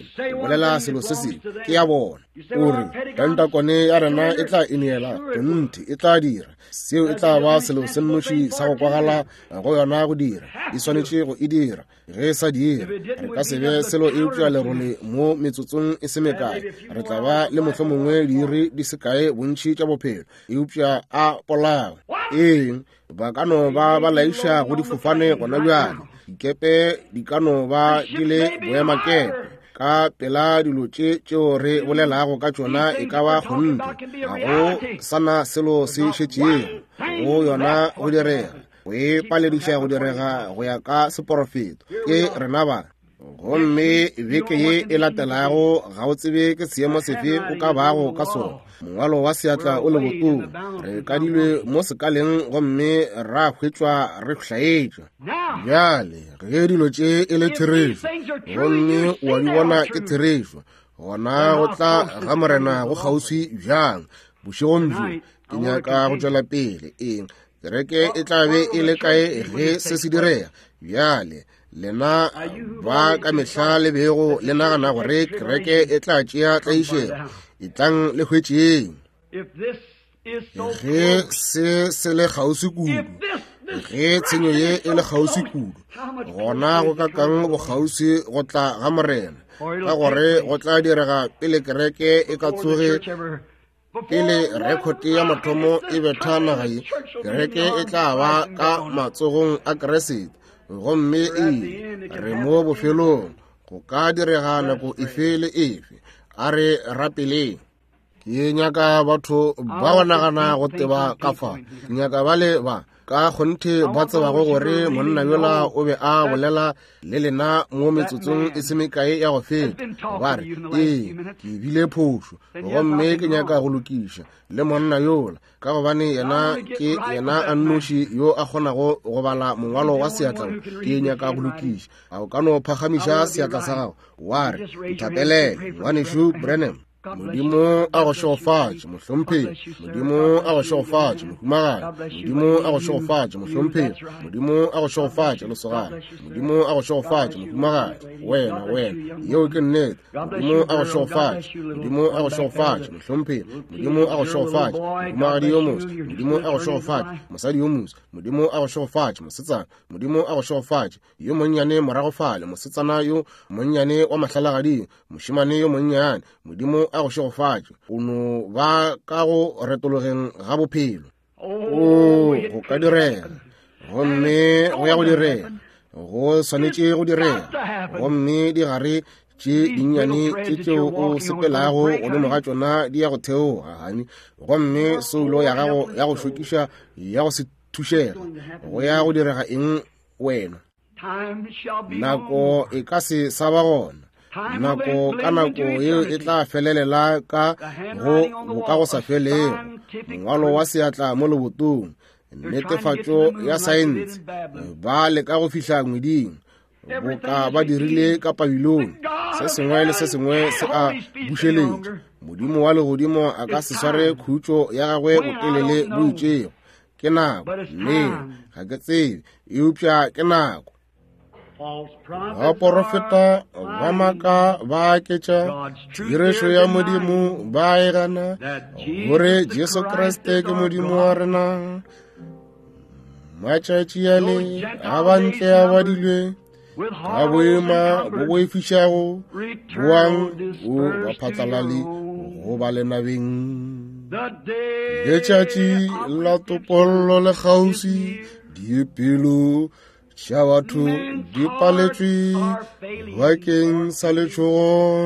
bolela selo se se ke ya bona o re pentakone ya rena e tla ineela tonti e tla dira seo e tla ba selo se nnoši sa go kwagala go yona go dira e swanetše go e dira ge sa dira re ka se be selo e upša lerole mo metsotsong e se mekae re tla ba le motlho mongwe diri di se kae bontši tša bophelo e upša a polawe eng ba ka no ba ba laiša go difofane gona bjale dikepe di ka no ba di le boemakepe ka pela dilo tše tšeo re bolelago ka tšona e ka ba gonte ga go sana selo se šetšego go yona go direga go e palediša go direga go ya ka seporofeto ke rena ba gomme beke ye e latelago ga o tsebe ke seemo sefe o ka bago ka sona mongwalo wa seatla o le botong re kadilwe mo sekaleng gomme ra hwetšwa re hlaetšwa bjale ge dilo tše e le therešo gomme wa di bona ke therešo gona go tla ga morena go kgauswi bjang bošegong bjo ke nyaka go tšwela pele eng kereke e tla be e le kae ge se se direga bjale lena ba ka mehla le bego le nagana gore kereke e tla tšea tlaišega e tlang le hwetšeng ge se se le kgauswi kudu ge tshenyo ye e le kgauswi kudu gona go ka kang bokgauswi go tla ga morena ka gore go tla direga pele kereke e ka tsoge pele rekhoti ya mathomo e betha naga ye kereke e tla ba ka matsogong a keresete gomme e re mo bofelong go ka direga nako efe le efe a re rapeleng ke nyaka batho ba ba nagana go teba ka fa ke nyaka ba le ba ka kgonthe ba tsebago gore monna yola o be a bolela le lena mo metsotsong e se mekae ya go feta ba re ee ke bile phošo gomme ke nyaka go lokiša le monna yola ka gobane yena ke yena a nnoši yo a kgonago go bala mongwalo wa seatla ke nyaka go lokiša a o ka no phagamiša seatla sa gago wa re ithapelele ngwanesho Branham modimo a go šofatše mohlomphedi modimo a go šofatše mohumagadi modimo a go šofatše mohlomphedi modimo a go šofatše lesogane modimo a go šofatše mohumagadi wena wena yeo ke nnete modimo a go šofatše modimo a go šofatše mohlomphedi modimo a go šofatše mohumagadi yo mose modimo a go šofatše mosadi yo mose modimo a go šofatše mosetsana modimo a go šofatše yo monnyane morago fale mosetsana yo monnyane wa mahlalagading mošimane yo monnyane modimo a go šofatše o no ba ka go retologeng ga bophelo o go ka direga gomme go ya go direga go swanetše go direga gomme digare tše dinnyane tše tšeo o sepelago godimo ga tšona di ya go theoga gane gomme soulo ya gago ya go šokiša ya go se thušega go ya go direga eng wena nako e ka se sa ba gona nako ka nako yeo e tla felelela ka go boka go sa felego mongwalo wa seatla mo lebotong netefatšo ya saense ba leka go fihla ngweding boka ba dirile ka pabiloni se sengwe le se sengwe se a bušeletša modimo wa legodimo a ka se sware khutšo ya gagwe botelele bo itšego ke nako mme ga ke tsebe e upša ke nako ba porofeta ba maka ba aketša tšhirešo ya modimo ba e gana gore jesu kriste ke modimo wa rena matšatši ale a bantle a badilwe ka boema bo bo efišago boang o ba phatlalale go ba le nabeng letšatši la topollo le kgauswi diepelo tša batho di paletšwe bakeng sa letšhogo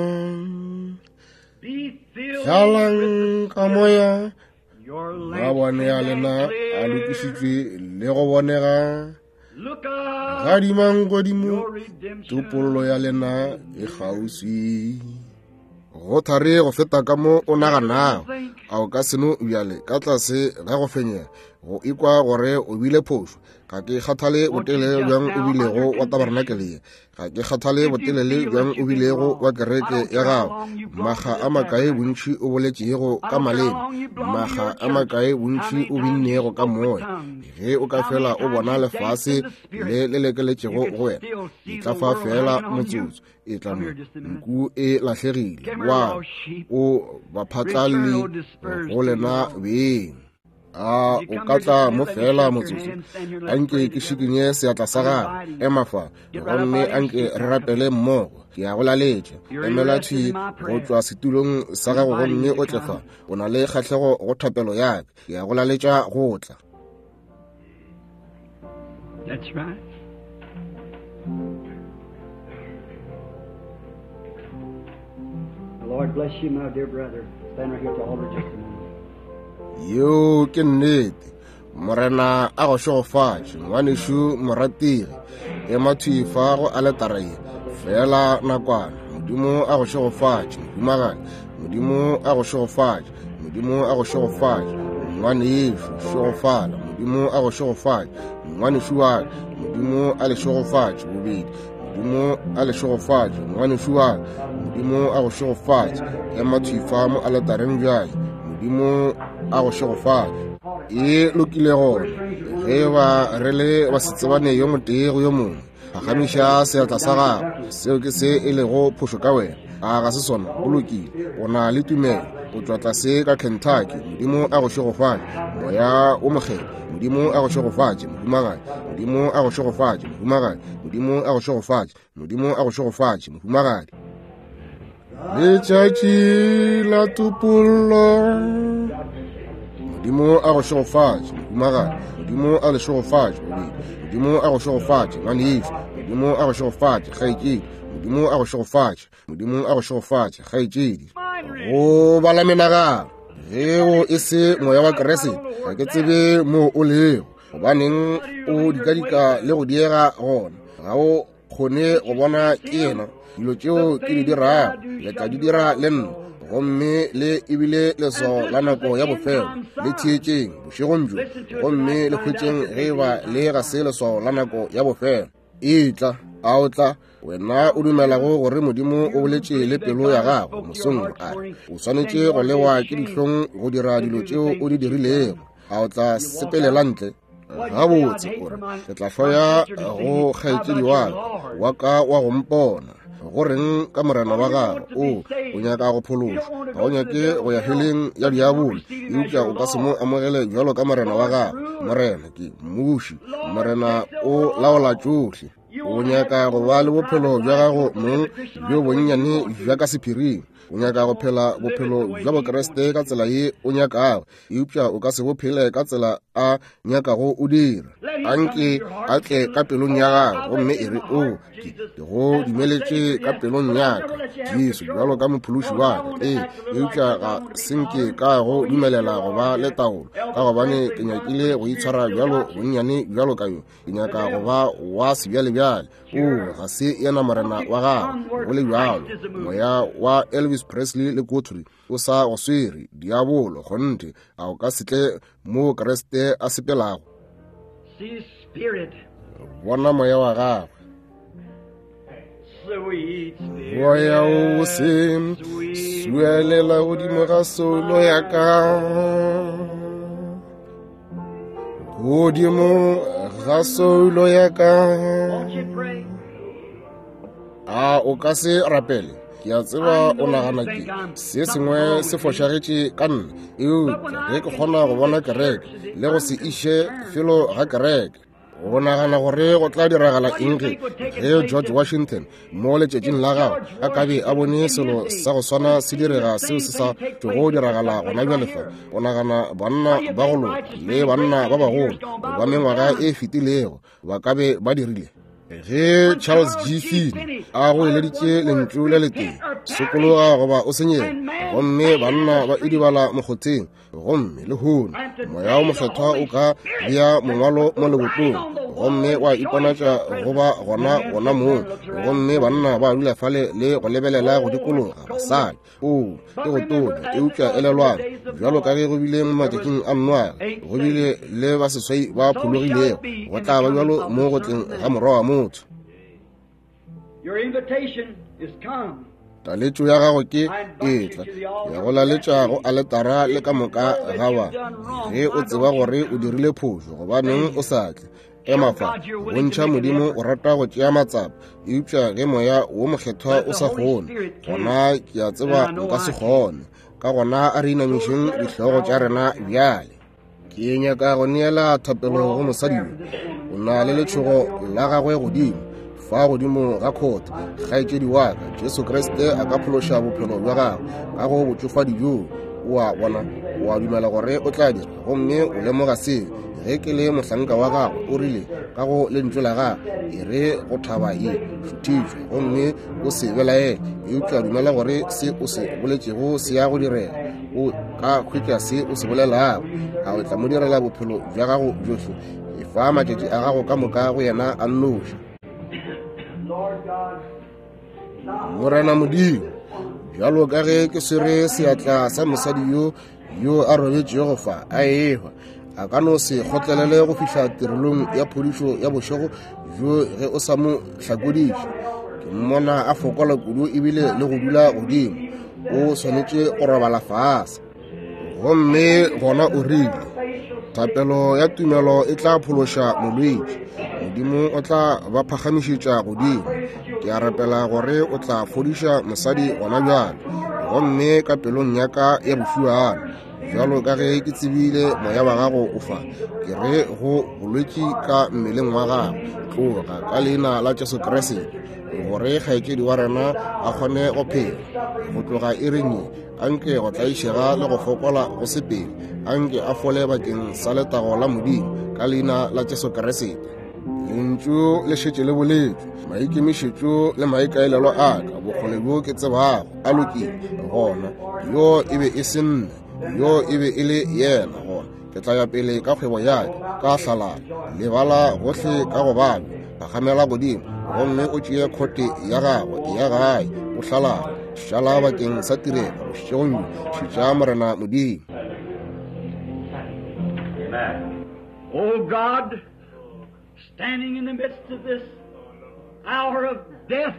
hlalang ka moya ba bone a lena a lokišitšwe le go bonega gadimang godimo topollo ya lena e kgauswi go thare go feta ka mo o naganago a o ka seno bjale ka tlase ga go fenyega go ikwa gore o bile phošo ga ke kgathale botelele bjang o bilego wa tabernakele, ga ke kgathale botelele bjang o bilego wa kereke ya gago. Maga a makae bontši o boletšego ka maleme, maga a makae bontši o binnego ka moya. Ge o ka fela o bona lefase le le lekeletšego go wena, e tla fa fela motsotso e tla mo nku e lahlegile wa o baphatlale go lena beng. A o ka tla mo fela motsotso anke ke šikinye seatla sa gago, ema fa gomme anke re rapele mmogo. Ke a go laletša, emela thwi go tšwa setulong sa gago gomme o tle fa o na le kgatlhego go thapelo yaka. Ke a go laletša go tla. That's right. The Lord bless you, my dear brother. Stand right here at the altar just a moment. Yo ke nnete, morena a go šogofatše, ngwanešo morategi, e mathwifa go a letarae fela nakwana. Modimo a go šogofatše, modimagane, modimo a go šogofatše, modimo a go šogofatše, ngwanešo šogofala, modimo a go šogofatše, ngwanešo wa modimo a le šogofatše bobedi, modimo a le šogofatše, ngwanešo wa modimo a go šogofatše, e mathwifa mo a letareng bjale, modimo a go šogofatše. E lokile gona ge ba re le ba setsebane yo motego yo mongwe a gamiša seatla sa gago seo ke se e lego phošo ka wena, a ga se sona o lokile, o na le tumelo, o tšwa tlase ka Kentucky. Modimo a go šogofatše, moya o mokgele, modimo a go šogofatše, modimagane, modimo a go šogofatše, modimagane, modimo a go šogofatše, modimo a go šogofatše, modimagane. Letšatši la tupullo, modimo a go šogofatše, modimagane, modimo a le šogofatše bobedi, modimo a go šogofatše ngwaneife, modimo a go šogofatše kgaetšedi, modimo a go šogofatše, modimo a go šogofatše kgaetšedi. Go bala menagano ge o e se moya wa keresete, ga ke tsebe mo o lego, gobaneng o dikadika le go diega gona, ga o kgone go bona ke yena dilo tšeo ke di dirago le ka di dira le nna, gomme le ebile leso la nako ya bofelo le thietšeng bošegong bjo, gomme le hwetšeng ge ba le ga se leso la nako ya bofelo. E tla a o tla wena o dumelago gore modimo o boletše le pelo ya gago mosong a o swanetše go lewa ke dihlong go dira dilo tšeo o di dirilego. A o tla sepelela ntle gabotse gore ke tla hloya go kgaetšedi wa wa ka wa go mpona goreng ka morena wa gago o o nyaka go phološwa, ga o nyake go ya heleng ya diabolo, eupša o ka se mo amogele bjalo ka morena wa gago. Morena ke mmuši, morena o laola tšohle, o nyaka go ba le bophelo bja gago mo bjo bonnyane bja ka sephiring, o nyaka go phela bophelo bja bokeresete ka tsela ye o nyakago, eupša o ka se bophele ka tsela a nyakago o dira. Anke a tle ka pelong ya gago gomme e re o ke go dumeletše ka pelong yaka Jesu bjalo ka mophološi wa ka. E eupša ga senke ka go dumelela go ba le taolo, ka gobane ke nyakile go itshwara bjalo bonnyane bjalo ka yo, ke nyaka go ba wa sebjalebjale. O ga se yena morena wa gago go le bjalo, moya wa Elvis Presley le Guthrie o sa go swere diabolo gonte a o ka setle mo keresete a sepelago. Bona moya wa gagwe moya o se suelela godimo ga solo ya ka, godimo ga solo ya ka. A o ka se rapele, ke a tseba o nagana ke se sengwe se fošagetše ka nna, eupša ge ke kgona go bona kereke le go se iše felo ga kereke. O nagana gore go tla diragala eng ge George Washington mo letšatšing la gago a kabe a bone selo sa go swana se direga seo se sa tšogo diragala gona bjale fa? O nagana banna ba go loka le banna ba bagolo ba mengwaga e fetilego ba kabe ba dirile? Ge Charles G. Finney a go eleditše lentšu le leteng, sokologa goba o senyega, gomme banna ba idibala mokgotheng, gomme le hono moya o mokgethwa o ka bea mongwalo mo lebotlong, gomme wa iponatša goba gona gona moo gomme banna ba dula fale le go lebelela go dikologa basadi o e go tona e utlwa e lelwana bjalo ka ge go bile mo matšatšing a mnoaga go bile le ba seswai ba phologilego go tla ba bjalo mo go tleng ga morwa wa motho. Your invitation is come. Taletšo ya gago ke etla ya go laletša go aletara le ka moka gaba ge o tseba gore o dirile phošo gobaneng o sa tle ema fa bontšha modimo o rata go tšea matsapa eupša ge moya wo mokgethwa o sa kgone gona ke a tseba o ka se kgone ka gona a re inamišeng dihlogo tša rena bjale ke nyaka go neela thapelo go mosadi o na le letšhogo la gagwe godimo fa godimo ga khota kgaetšedi wa ka Jesu Kriste a ka phološa bophelo bja gago ka go botšofadi bjo o a bona o a dumela gore o tla dira gomme o lemoga se ge ke le mohlanka wa gago o rile ka go lentswe la gago e re go thaba e šutitšwe gomme o se belaele e tla dumela gore se o se boletšego se ya go direla o ka khwetša se o se bolelago a o tla mo direla bophelo bja gago bjohle e fa matšatši a gago ka moka go yena a nnoša. Morena Modimo bjalo ka ge ke swere seatla sa mosadi yo yo a robetšego fa a ehwa a ka no se gotlelele go fihla tirelong ya phodišo ya bošego jo ge o sa mo hlakodiše ke mmona a fokola kudu ebile le go dula godimo o swanetše go robala fase gomme gona o rile thapelo ya tumelo e tla phološa molwetši modimo o tla ba phagamišetša godimo ke a rapela gore o tla fodiša mosadi gona bjalo gomme ka pelong ya ka ya bošuana bjalo ka ge ke tsebile moya wa gago o fa ke re go bolwetši ka mmeleng wa gago tloga ka leina la Jesu Kriste gore kgaetšedi wa rena a kgone go phela go tloga e renye anke go tlaišega le go fokola go sepele anke a fole bakeng sa letago la modimo ka leina la Jesu Kriste. Lentšu le šetše le boletšwe maikemišetšo le maikaelelo a ka bokgone bjo ke tsebago a lokile gona yo e be e se nne yo e be e le yena gona ke tla ya pele ka kgwebo yake ka hlalala lebala gohle ka go babe ba gamela godimo gomme o tšee kgote ya gagwe ya gae o hlalala šala bakeng sa tirelo bošegong šitša morena Modimo. Oh God, standing in the midst of this hour of death,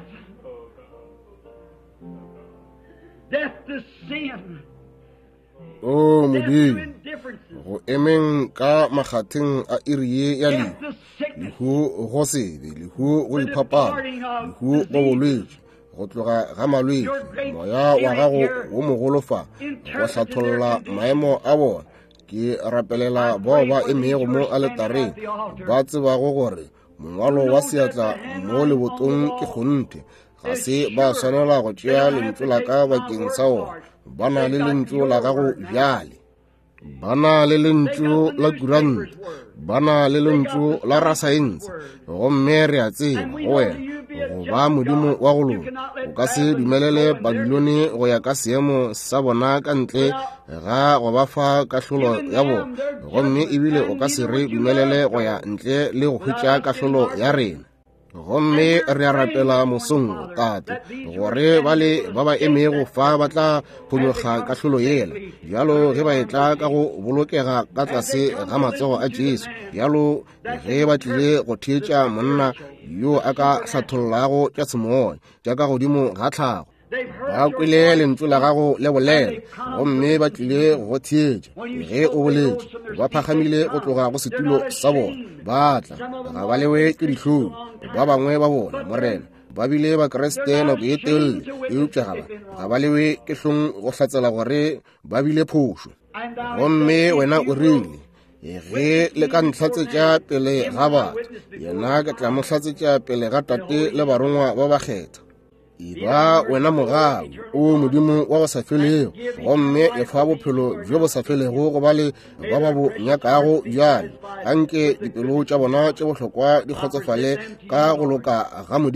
death to sin, o death to Modimo indifferences, go emeng ka makgatheng a iri ye ya death lehu to sickness, lehu go sebe lehu go diphapano lehu go bolwetši go tloga ga malwetši moya wa gago wo mogolofa go hlatholla maemo a bona ke rapelela bao ba emego mo aletareng ba tsebago gore mongwalo wa seatla mo lebotong ke kgonte ga se ba swanela go tšea lentšu la ka bakeng sa ona ba na le lentšu la gago bjale ba na le lentšu la kuranta ba na le lentšu la rasaense gomme re a tseba go wena go ba modimo wa go lona o ka se dumelele Babilone go ya ka seemo sa bona ka ntle ga go ba fa kahlolo ya bona gomme ebile o ka se re dumelele go ya ntle le go hwetša kahlolo ya rena gomme re a rapela mosong tate gore ba le ba ba emego fa ba tla phologa kahlolo yela bjalo ge ba etla ka go bolokega ka tlase ga matsogo a Jesu bjalo ge ba tlile go theetša monna yo a ka hlathollago tša semoya jaaka godimo ga tlhago ba kwele lentšu la gago le bolela gomme ba tlile go theetša ge o boletše ba phagamile go tloga go setulo sa bona ba tla ga ba lewe ke dihlong ba bangwe ba bona morena ba bile ba Kriste nako e telele eupša gaba ga ba lewe ke hlong go hlatsela gore ba bile phošo gomme wena o rile ge le ka ntlhatsetša pele ga batho yena ke tla mo hlatsetša pele ga tate le barongwa ba ba kgetha eba wena mogao o modimo wa go sa felego gomme e fa bophelo bjo bo sa felego go ba le ba ba bo nyakago bjale anke dipelo tša bona tše bohlokwa di kgotsofale ka go loka ga modimo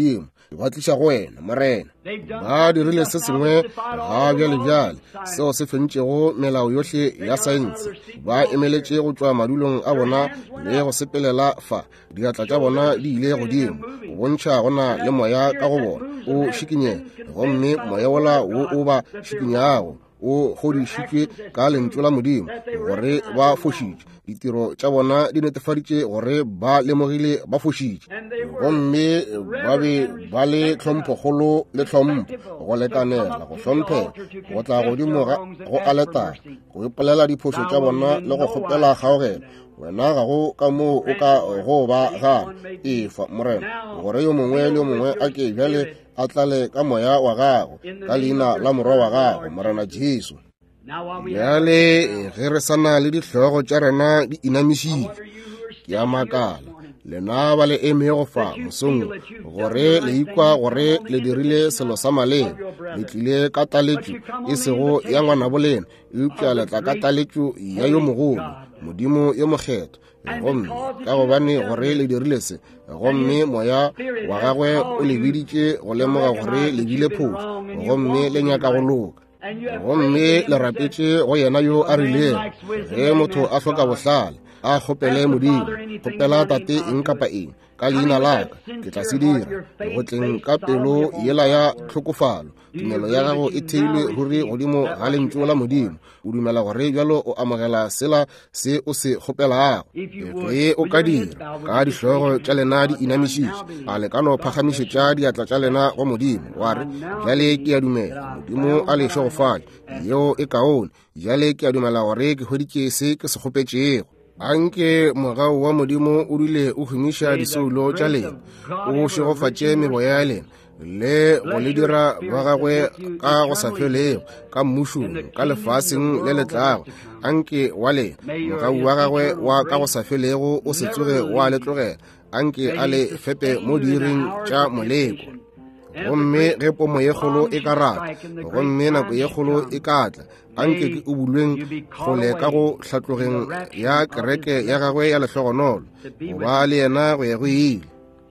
ba tliša go wena morena. Ba dirile se sengwe ga bjale bjale seo se fentšego melao yohle ya saense. Ba emeletše go tšwa madulong a bona le go sepelela fa diatla tša bona di ile godimo go bontšha gona le moya ka go bona o šikinye, gomme moya wola wo o ba šikinyago o godišitšwe ka lentswe la Modimo gore ba fošitše. Ditiro tša bona di netefaditše gore ba lemogile ba fošitše, gomme ba be ba le tlhomphokgolo le tlhompho go lekanela go hlomphela go tla godimo go aletana go ipolela diphošo tša bona le go kgopela kgaogelo. Wena ga go ka moo o ka go ba gana efa morena gore yo mongwe le yo mongwe a ke bjale a tlale ka moya wa gago ka leina la morwa wa gago morena Jesu. Bjale ge re sana le dihlogo tša rena di inamišitše, ke a makala lena ba le eme go fa mosong gore le ikwa gore le dirile selo sa maleba, le tlile ka taletšo e sego ya ngwana bolena, eupša le tla ka taletšo ya yo mogolo Modimo yo mokgetho. Gomme ka gobane gore le dirile se, gomme moya wa gagwe o le biditše go lemoga gore le bile phošo, gomme le nyaka go loka, gomme le rapetše go yena yo a rilego. Ge motho a hloka bohlale a kgopele Modimo, kgopela tate eng kapa eng ka leina laka, ke tla se dira go tleng ka pelo yela ya tlhokofalo. Tumelo ya gago e theilwe ruri godimo ga lentswe la Modimo. O dumela gore bjalo o amogela sela se o se kgopelago. Ge o ka dira ka dihlogo tša lena di inamišitše, a le ka no phagamišetša diatla tša lena go Modimo, wa re bjale ke a dumela Modimo a le šogofale yeo e kaone. Bjale ke a dumela gore ke hweditše se ke se kgopetšego. Anke mogao wa Modimo o dile o humiša disoulo tša lena, o šegofatše meboya ya lena le go le dira ba gagwe ka go sa felego ka mmušong ka lefaseng le letlago. Anke wa lena mogau wa gagwe wa ka go sa felego o se tsoge wa le tlogela, anke a le fepe mo diring tša moleko. Gomme ge pomo ye kgolo e ka rata, gomme nako ye kgolo e ka tla, anke ke o bulweng kgole ka go hlatlogeng ya kereke ya gagwe ya lehlogonolo, go ba le yena go ye go ile.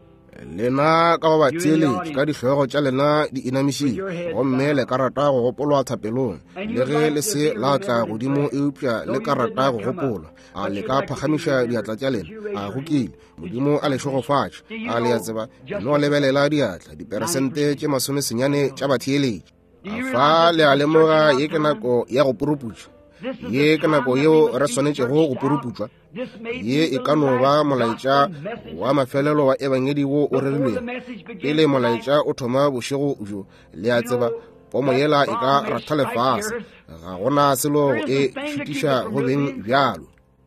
Lena ka go ba theeletše ka dihlogo tša lena di inamišitše, gomme le ka rata go gopolwa thapelong, le ge le se la tla godimo eupša le ka rata go gopola, a le ka phagamiša diatla tša lena, a gokile Modimo a le šogofatše, a le ya tseba no lebelela diatla diperesente tše masome senyane tša batheeletše. A fa le a lemoga ye ke nako ya go purupuša, ye ke nako yeo re swanetšego go puruputšwa, ye e ka no ba molaetša wa mafelelo wa ebangedi wo o rerilwego. Pele molaetša o thoma bošego bjo, le a tseba pomo yela e ka ratha lefase, ga gona selo e šutiša go beng bjalo.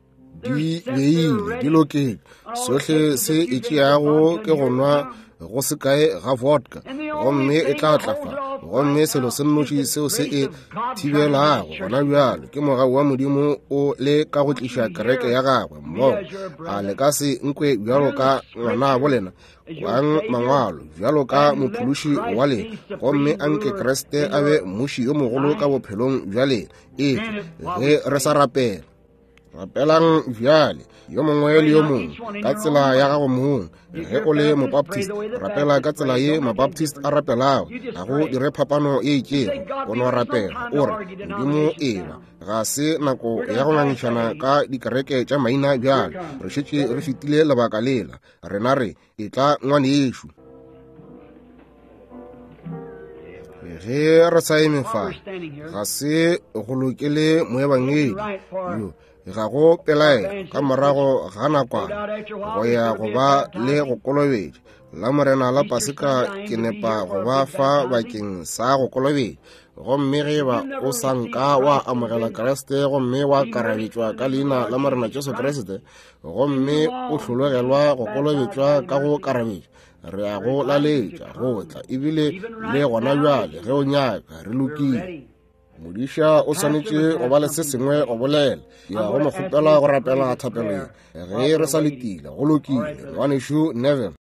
Di beile di lokile, sohle se e tšeago ke go nwa go se kae ga vodka, gomme e tla tlafa, gomme selo se nnotši seo se e thibelago gona bjalo ke mogau wa Modimo o le ka go tliša kereke ya gagwe mmogo. A le ka se nkwe bjalo ka ngwana bolena kwang mangwalo bjalo ka mophološi wa lena, gomme anke Kriste a be mmuši yo mogolo ka bophelong bjale. E ge re sa rapela rapelang bjale yo mongwe le yo mongwe ka tsela ya gago mong. Ge o le mobaptist, rapela ka tsela ye mabaptist a rapelago, ga go dire phapano e itšego o no rapela o re Modimo eba. Ga se nako ya go ngangišana ka dikereke tša maina bjale, re šetše re fetile lebaka lela, rena re e tla ngwane yešo. Ge re sa eme fa, ga se go lokele moebangedi yo ga go pelaela ka morago ga nakwana go ya go ba le go kolobetša la morena la Paseka. Ke nepa go ba fa bakeng sa go kolobetša, gomme ge ba o sanka wa amogela Kriste, gomme wa karabetšwa ka leina la morena Jesu Kriste, gomme o hlologelwa go kolobetšwa ka go karabetša, re a go laletša go tla, ebile le gona bjale ge o nyaka re lokile. Modiša o swanetše go ba le se sengwe go bolela, ya go mo kgopela go rapela thapelong ge re sa letile go lokile. Ngwanešu Neville.